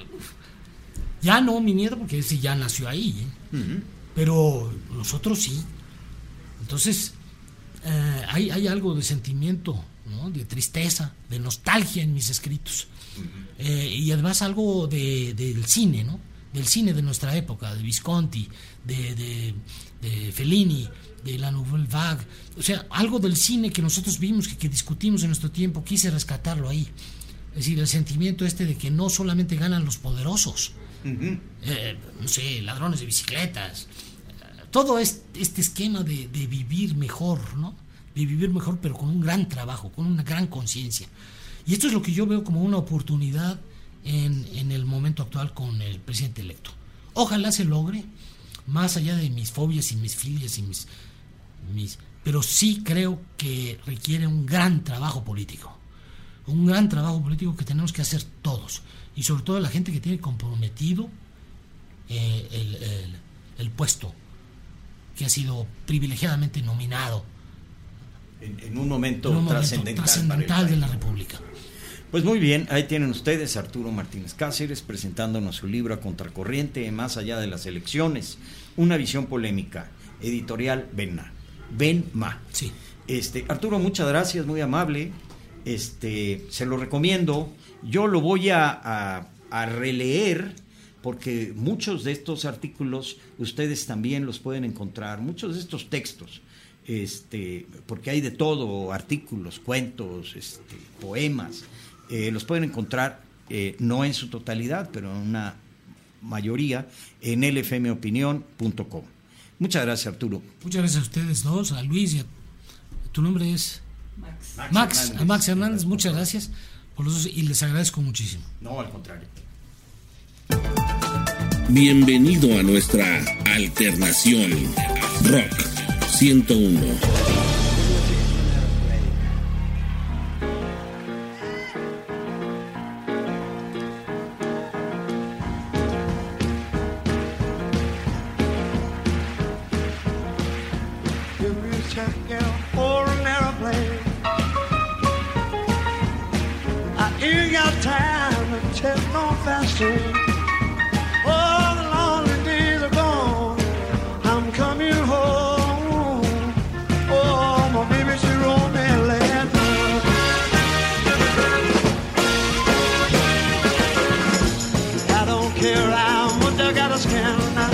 ya no mi nieto porque ese ya nació ahí, ¿eh? Uh-huh. Pero nosotros sí. Entonces eh, hay, hay algo de sentimiento, ¿no? De tristeza, de nostalgia en mis escritos. Uh-huh. eh, y además algo de, del cine, ¿no? Del cine de nuestra época, de Visconti, de, de, de Fellini, de la Nouvelle Vague, o sea, algo del cine que nosotros vimos, que, que discutimos en nuestro tiempo, quise rescatarlo ahí. Es decir, el sentimiento este de que no solamente ganan los poderosos, uh-huh. eh, no sé, ladrones de bicicletas, eh, todo este, este esquema de, de vivir mejor, ¿no? De vivir mejor, pero con un gran trabajo, con una gran conciencia. Y esto es lo que yo veo como una oportunidad en, en el momento actual con el presidente electo. Ojalá se logre, más allá de mis fobias y mis filias y mis, mis, pero sí creo que requiere un gran trabajo político, un gran trabajo político que tenemos que hacer todos, y sobre todo la gente que tiene comprometido eh, el, el, el puesto, que ha sido privilegiadamente nominado en, en un momento, en un momento trascendental, trascendental de la República. Pues muy bien, ahí tienen ustedes Arturo Martínez Cáceres presentándonos su libro A Contracorriente, Más allá de las elecciones, una visión polémica, editorial Benma. Benma. Sí. Este, Arturo, muchas gracias, muy amable. Este, se lo recomiendo. Yo lo voy a, a, a releer porque muchos de estos artículos ustedes también los pueden encontrar, muchos de estos textos, este, porque hay de todo, artículos, cuentos, este, poemas. Eh, los pueden encontrar, eh, no en su totalidad, pero en una mayoría, en l f m opinión punto com. Muchas gracias, Arturo. Muchas gracias a ustedes dos, a Luis y a... ¿Tu nombre es? Max. Max, Max Hernández. a Max Hernández, muchas gracias por los dos y les agradezco muchísimo. No, al contrario. Bienvenido a nuestra alternación Rock ciento uno. Checking for an airplane. ain't got time to tell no fancy. Oh, the lonely days are gone. I'm coming home. Oh, my baby, she wrote me a letter. I don't care how much I gotta spend now.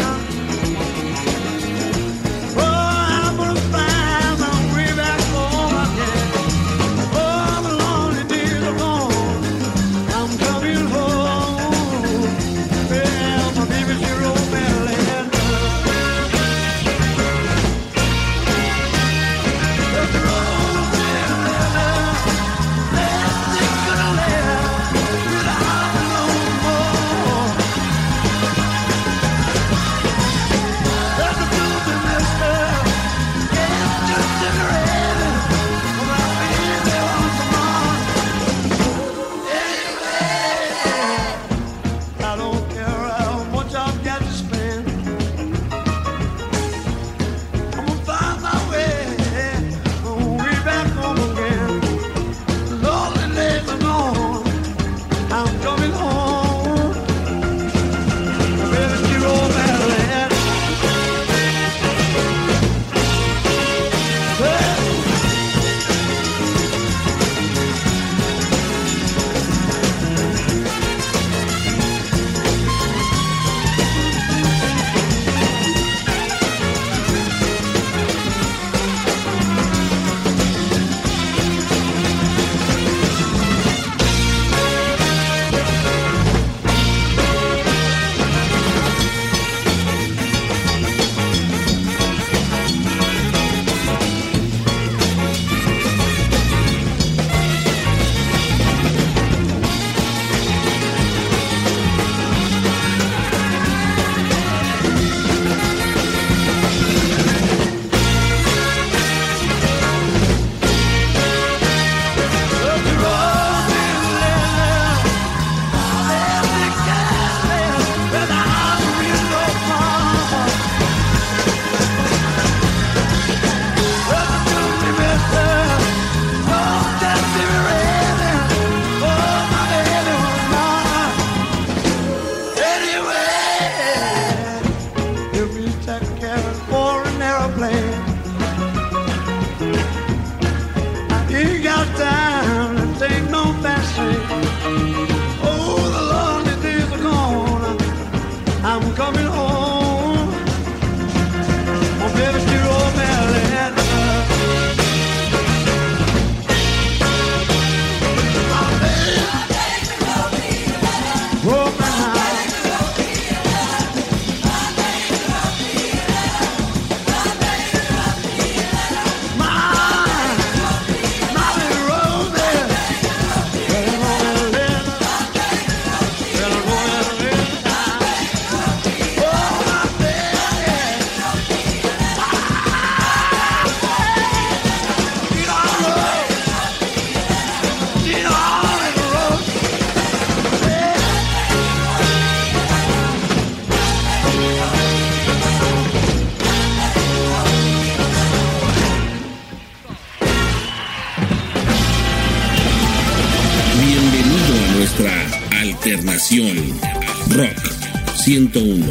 Alternación Rock ciento uno.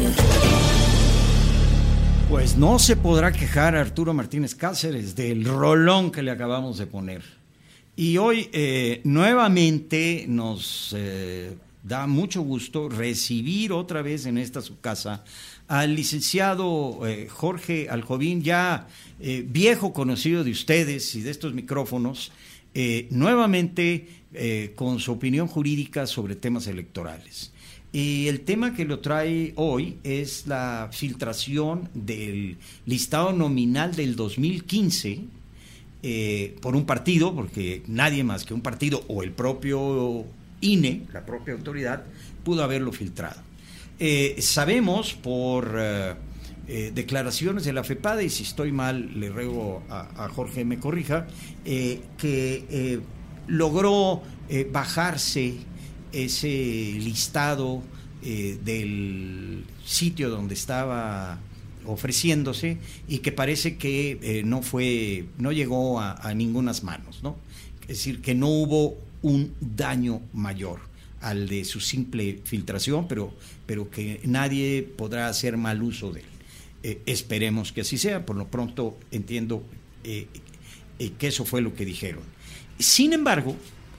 Pues no se podrá quejar Arturo Martínez Cáceres del rolón que le acabamos de poner. Y hoy eh, nuevamente nos eh, da mucho gusto recibir otra vez en esta su casa al licenciado eh, Jorge Aljovín, ya eh, viejo conocido de ustedes y de estos micrófonos, eh, nuevamente eh, con su opinión jurídica sobre temas electorales. Y el tema que lo trae hoy es la filtración del listado nominal del dos mil quince eh, por un partido, porque nadie más que un partido o el propio I N E, la propia autoridad, pudo haberlo filtrado. Eh, sabemos por eh, eh, declaraciones de la FEPADE, y si estoy mal le ruego a, a Jorge me corrija, eh, que eh, logró eh, bajarse ese listado eh, del sitio donde estaba ofreciéndose y que parece que eh, no fue, no llegó a, a ningunas manos, ¿no? Es decir, que no hubo un daño mayor al de su simple filtración, pero, pero que nadie podrá hacer mal uso de él. Eh, esperemos que así sea. Por lo pronto entiendo eh, eh, que eso fue lo que dijeron. Sin embargo,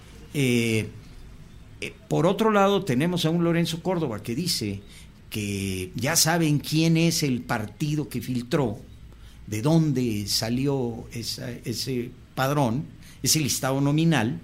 eh, eh, por otro lado tenemos a un Lorenzo Córdoba que dice que ya saben quién es el partido que filtró, de dónde salió esa, ese padrón, ese listado nominal,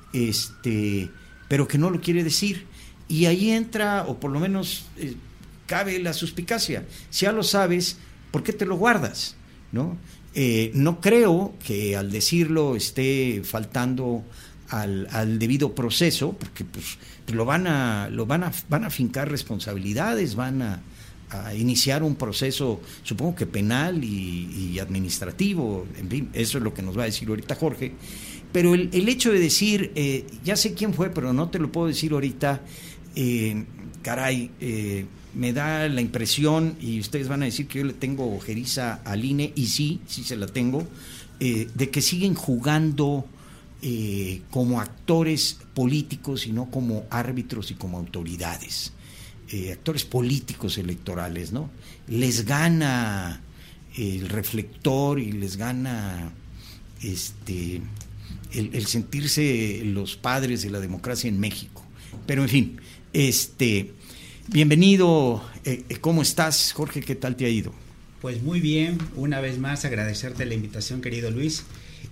este, pero que no lo quiere decir. Y ahí entra, o por lo menos eh, cabe la suspicacia. Si ya lo sabes, ¿por qué te lo guardas? ¿No? Eh, no creo que al decirlo esté faltando al, al debido proceso, porque pues lo van a, lo van a, van a fincar responsabilidades, van a, a iniciar un proceso, supongo que penal y, y administrativo, en fin, eso es lo que nos va a decir ahorita Jorge. Pero el, el hecho de decir, eh, ya sé quién fue, pero no te lo puedo decir ahorita, eh, caray, eh, me da la impresión, y ustedes van a decir que yo le tengo ojeriza al I N E, y sí, sí se la tengo, eh, de que siguen jugando eh, como actores políticos y no como árbitros y como autoridades, eh, actores políticos electorales, ¿no? Les gana el reflector y les gana este el, el sentirse los padres de la democracia en México. Pero en fin, este... bienvenido, eh, ¿cómo estás, Jorge? ¿Qué tal te ha ido? Pues muy bien, una vez más agradecerte la invitación, querido Luis.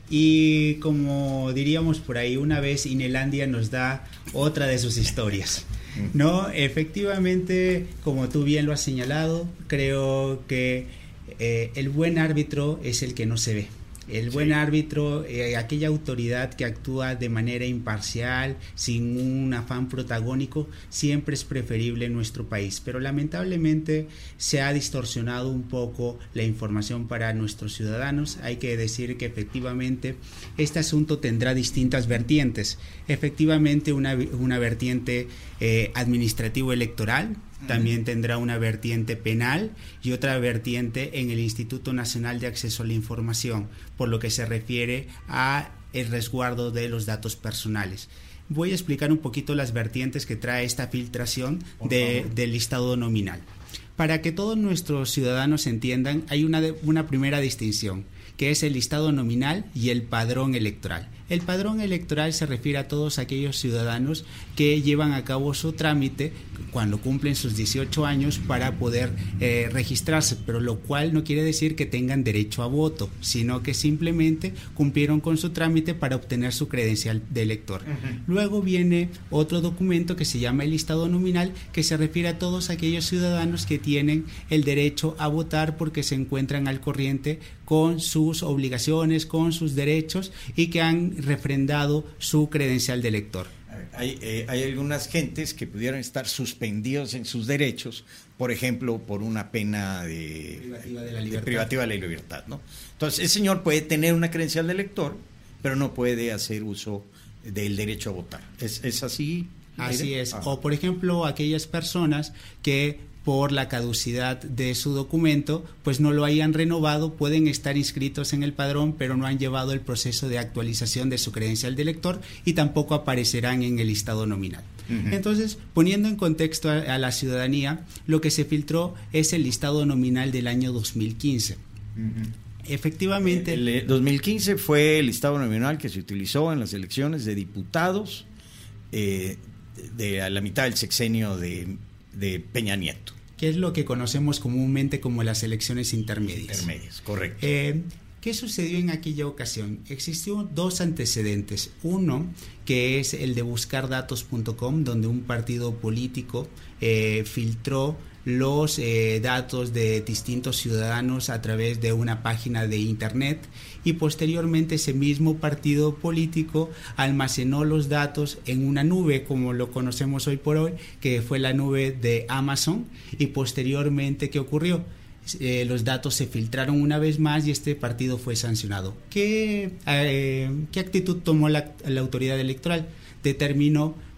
Y como diríamos por ahí, una vez Inelandia nos da otra de sus historias, ¿no? Efectivamente, como tú bien lo has señalado, creo que eh, el buen árbitro es el que no se ve. El buen sí. árbitro, eh, aquella autoridad que actúa de manera imparcial, sin un afán protagónico, siempre es preferible en nuestro país. Pero lamentablemente se ha distorsionado un poco la información para nuestros ciudadanos. Hay que decir que efectivamente este asunto tendrá distintas vertientes. Efectivamente una, una vertiente eh, administrativo-electoral, también tendrá una vertiente penal y otra vertiente en el Instituto Nacional de Acceso a la Información, por lo que se refiere a el resguardo de los datos personales. Voy a explicar un poquito las vertientes que trae esta filtración de, del listado nominal. Para que todos nuestros ciudadanos entiendan, hay una, de, una primera distinción, que es el listado nominal y el padrón electoral. El padrón electoral se refiere a todos aquellos ciudadanos que llevan a cabo su trámite cuando cumplen sus dieciocho años para poder eh, registrarse, pero lo cual no quiere decir que tengan derecho a voto, sino que simplemente cumplieron con su trámite para obtener su credencial de elector. Uh-huh. Luego viene otro documento que se llama el listado nominal, que se refiere a todos aquellos ciudadanos que tienen el derecho a votar porque se encuentran al corriente con sus obligaciones, con sus derechos y que han refrendado su credencial de elector. Hay, eh, hay algunas gentes que pudieran estar suspendidos en sus derechos, por ejemplo, por una pena de privativa de la libertad, de privativa de la libertad, ¿no? Entonces, el señor puede tener una credencial de elector, pero no puede hacer uso del derecho a votar. ¿Es, es así? Así es. Ah. O, por ejemplo, aquellas personas que por la caducidad de su documento, pues no lo hayan renovado, pueden estar inscritos en el padrón, pero no han llevado el proceso de actualización de su credencial de elector y tampoco aparecerán en el listado nominal. Uh-huh. Entonces, poniendo en contexto a, a la ciudadanía, lo que se filtró es el listado nominal del año dos mil quince. Uh-huh. Efectivamente. El, el dos mil quince fue el listado nominal que se utilizó en las elecciones de diputados eh, de a la mitad del sexenio de de Peña Nieto. Que es lo que conocemos comúnmente como las elecciones intermedias. Intermedias, correcto. Eh, ¿Qué sucedió en aquella ocasión? Existió dos antecedentes. Uno, que es el de buscar datos punto com, donde un partido político eh, filtró los eh, datos de distintos ciudadanos a través de una página de internet, y posteriormente ese mismo partido político almacenó los datos en una nube, como lo conocemos hoy por hoy, que fue la nube de Amazon. Y posteriormente, ¿qué ocurrió? Eh, los datos se filtraron una vez más y este partido fue sancionado. ¿Qué, eh, qué actitud tomó la, la autoridad electoral? Determinó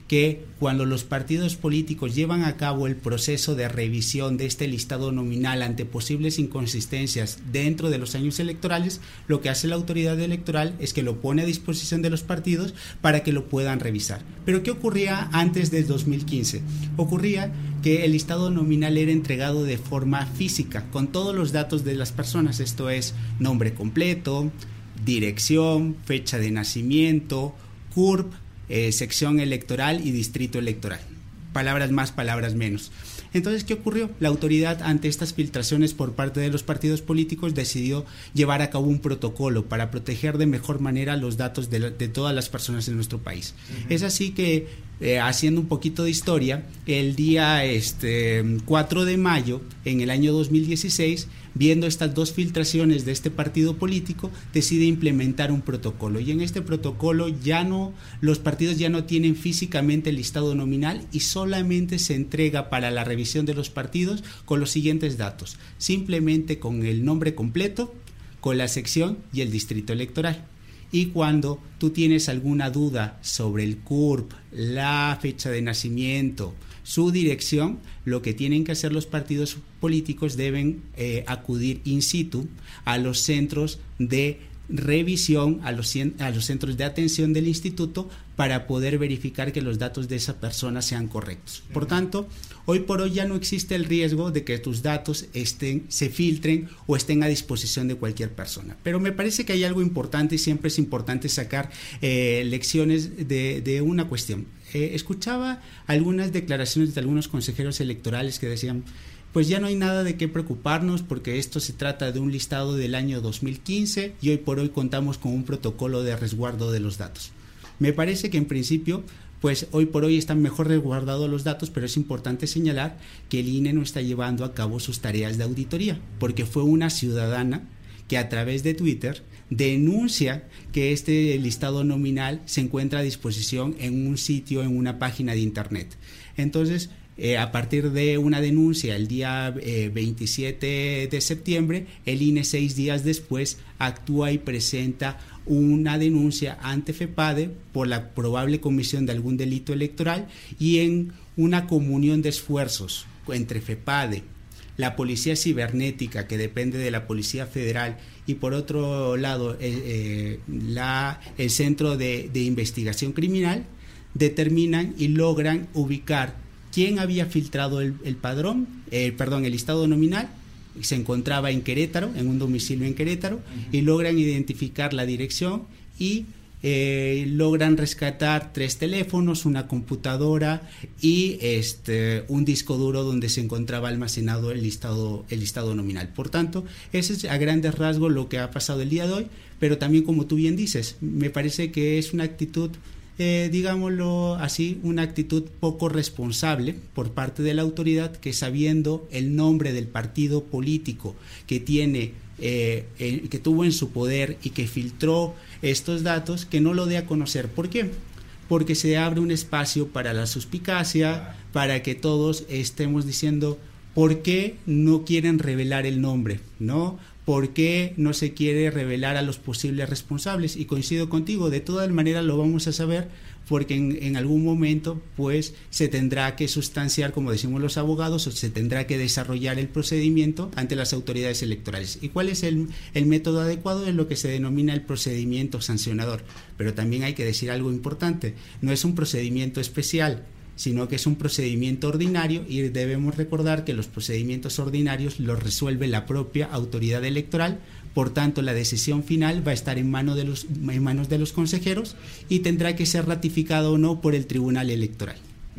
que cuando los partidos políticos llevan a cabo el proceso de revisión de este listado nominal ante posibles inconsistencias dentro de los años electorales, lo que hace la autoridad electoral es que lo pone a disposición de los partidos para que lo puedan revisar. Pero ¿qué ocurría antes del dos mil quince? Ocurría que el listado nominal era entregado de forma física, con todos los datos de las personas, esto es nombre completo, dirección, fecha de nacimiento, C U R P, Eh, sección electoral y distrito electoral. Palabras más, palabras menos. Entonces, ¿qué ocurrió? La autoridad, ante estas filtraciones por parte de los partidos políticos, decidió llevar a cabo un protocolo para proteger de mejor manera los datos de, la, de todas las personas en nuestro país. Uh-huh. Es así que, eh, haciendo un poquito de historia, el día este, cuatro de mayo, en el año dos mil dieciséis, viendo estas dos filtraciones de este partido político, decide implementar un protocolo. Y en este protocolo ya no, los partidos ya no tienen físicamente el listado nominal y solamente se entrega para la revisión de los partidos con los siguientes datos, simplemente con el nombre completo, con la sección y el distrito electoral. Y cuando tú tienes alguna duda sobre el C U R P, la fecha de nacimiento, su dirección, lo que tienen que hacer los partidos políticos deben eh, acudir in situ a los centros de revisión, a los, a los centros de atención del instituto para poder verificar que los datos de esa persona sean correctos. Por tanto, hoy por hoy ya no existe el riesgo de que tus datos estén, se filtren o estén a disposición de cualquier persona. Pero me parece que hay algo importante y siempre es importante sacar eh, lecciones de, de una cuestión. Eh, escuchaba algunas declaraciones de algunos consejeros electorales que decían, pues ya no hay nada de qué preocuparnos porque esto se trata de un listado del año dos mil quince y hoy por hoy contamos con un protocolo de resguardo de los datos. Me parece que en principio, pues hoy por hoy están mejor resguardados los datos, pero es importante señalar que el I N E no está llevando a cabo sus tareas de auditoría, porque fue una ciudadana que a través de Twitter denuncia que este listado nominal se encuentra a disposición en un sitio, en una página de internet. Entonces, Eh, a partir de una denuncia el día eh, veintisiete de septiembre, el I N E seis días después actúa y presenta una denuncia ante FEPADE por la probable comisión de algún delito electoral, y en una comunión de esfuerzos entre FEPADE, la Policía Cibernética, que depende de la Policía Federal, y por otro lado eh, eh, la, el Centro de, de Investigación Criminal, determinan y logran ubicar quién había filtrado el, el padrón, eh, perdón, el listado nominal. Se encontraba en Querétaro, en un domicilio en Querétaro, uh-huh. y logran identificar la dirección y eh, logran rescatar tres teléfonos, una computadora y este un disco duro donde se encontraba almacenado el listado, el listado nominal. Por tanto, ese es a grandes rasgos lo que ha pasado el día de hoy, pero también, como tú bien dices, me parece que es una actitud, Eh, digámoslo así, una actitud poco responsable por parte de la autoridad, que sabiendo el nombre del partido político que tiene, eh, eh, que tuvo en su poder y que filtró estos datos, que no lo dé a conocer. ¿Por qué? Porque se abre un espacio para la suspicacia, para que todos estemos diciendo ¿por qué no quieren revelar el nombre? ¿No? ¿Por qué no se quiere revelar a los posibles responsables? Y coincido contigo, de todas maneras lo vamos a saber, porque en, en algún momento pues se tendrá que sustanciar, como decimos los abogados, o se tendrá que desarrollar el procedimiento ante las autoridades electorales. ¿Y cuál es el, el método adecuado? Es lo que se denomina el procedimiento sancionador. Pero también hay que decir algo importante, no es un procedimiento especial, sino que es un procedimiento ordinario, y debemos recordar que los procedimientos ordinarios los resuelve la propia autoridad electoral. Por tanto, la decisión final va a estar en, mano de los, en manos de los consejeros y tendrá que ser ratificado o no por el Tribunal Electoral.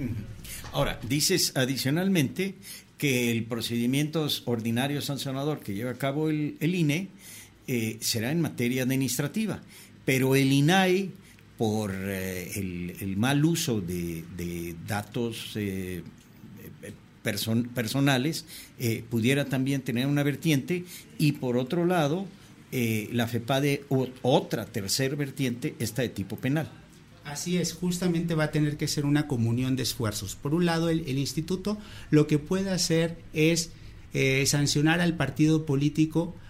Ahora, dices adicionalmente que el procedimiento ordinario sancionador que lleva a cabo el, el I N E eh, será en materia administrativa, pero el I N A I, por eh, el, el mal uso de, de datos eh, person, personales, eh, pudiera también tener una vertiente, y por otro lado, eh, la FEPADE, o, otra tercera vertiente, está de tipo penal. Así es, justamente va a tener que ser una comunión de esfuerzos. Por un lado, el, el instituto lo que puede hacer es eh, sancionar al partido político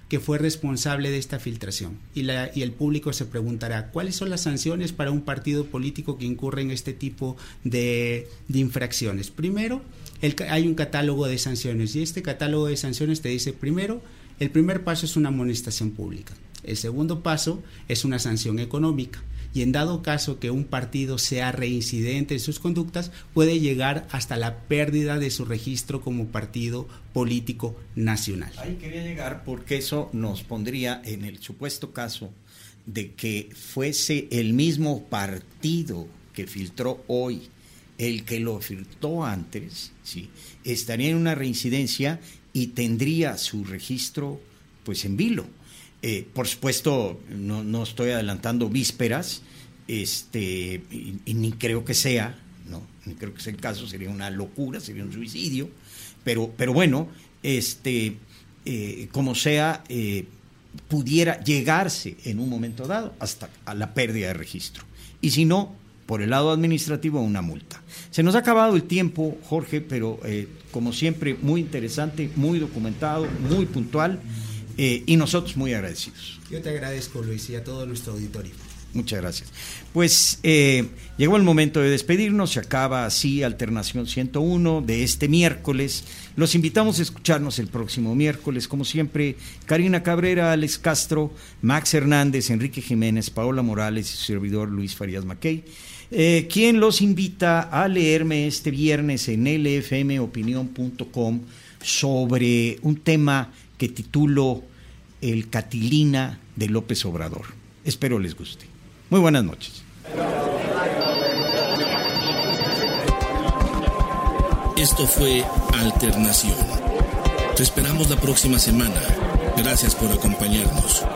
que fue responsable de esta filtración. Y, la, y el público se preguntará, ¿cuáles son las sanciones para un partido político que incurre en este tipo de, de infracciones? Primero, el, hay un catálogo de sanciones, y este catálogo de sanciones te dice, primero, el primer paso es una amonestación pública. El segundo paso es una sanción económica. Y en dado caso que un partido sea reincidente en sus conductas, puede llegar hasta la pérdida de su registro como partido político nacional. Ahí quería llegar porque eso nos pondría en el supuesto caso de que fuese el mismo partido que filtró hoy el que lo filtró antes, ¿sí? Estaría en una reincidencia y tendría su registro pues en vilo. Eh, por supuesto, no, no estoy adelantando vísperas, este, y, y ni creo que sea, no, ni creo que sea el caso, sería una locura, sería un suicidio, pero, pero bueno, este, eh, como sea, eh, pudiera llegarse en un momento dado hasta a la pérdida de registro. Y si no, por el lado administrativo, una multa. Se nos ha acabado el tiempo, Jorge, pero eh, como siempre, muy interesante, muy documentado, muy puntual. Eh, y nosotros muy agradecidos. Yo te agradezco, Luis, y a todo nuestro auditorio. Muchas gracias. Pues eh, llegó el momento de despedirnos, se acaba así Alternación ciento uno de este miércoles. Los invitamos a escucharnos el próximo miércoles, como siempre, Karina Cabrera, Alex Castro, Max Hernández, Enrique Jiménez, Paola Morales y su servidor Luis Farías Mackey, eh, quien los invita a leerme este viernes en l f m opinión punto com sobre un tema que titulo El Catilina de López Obrador. Espero les guste. Muy buenas noches. Esto fue Alternación. Te esperamos la próxima semana. Gracias por acompañarnos.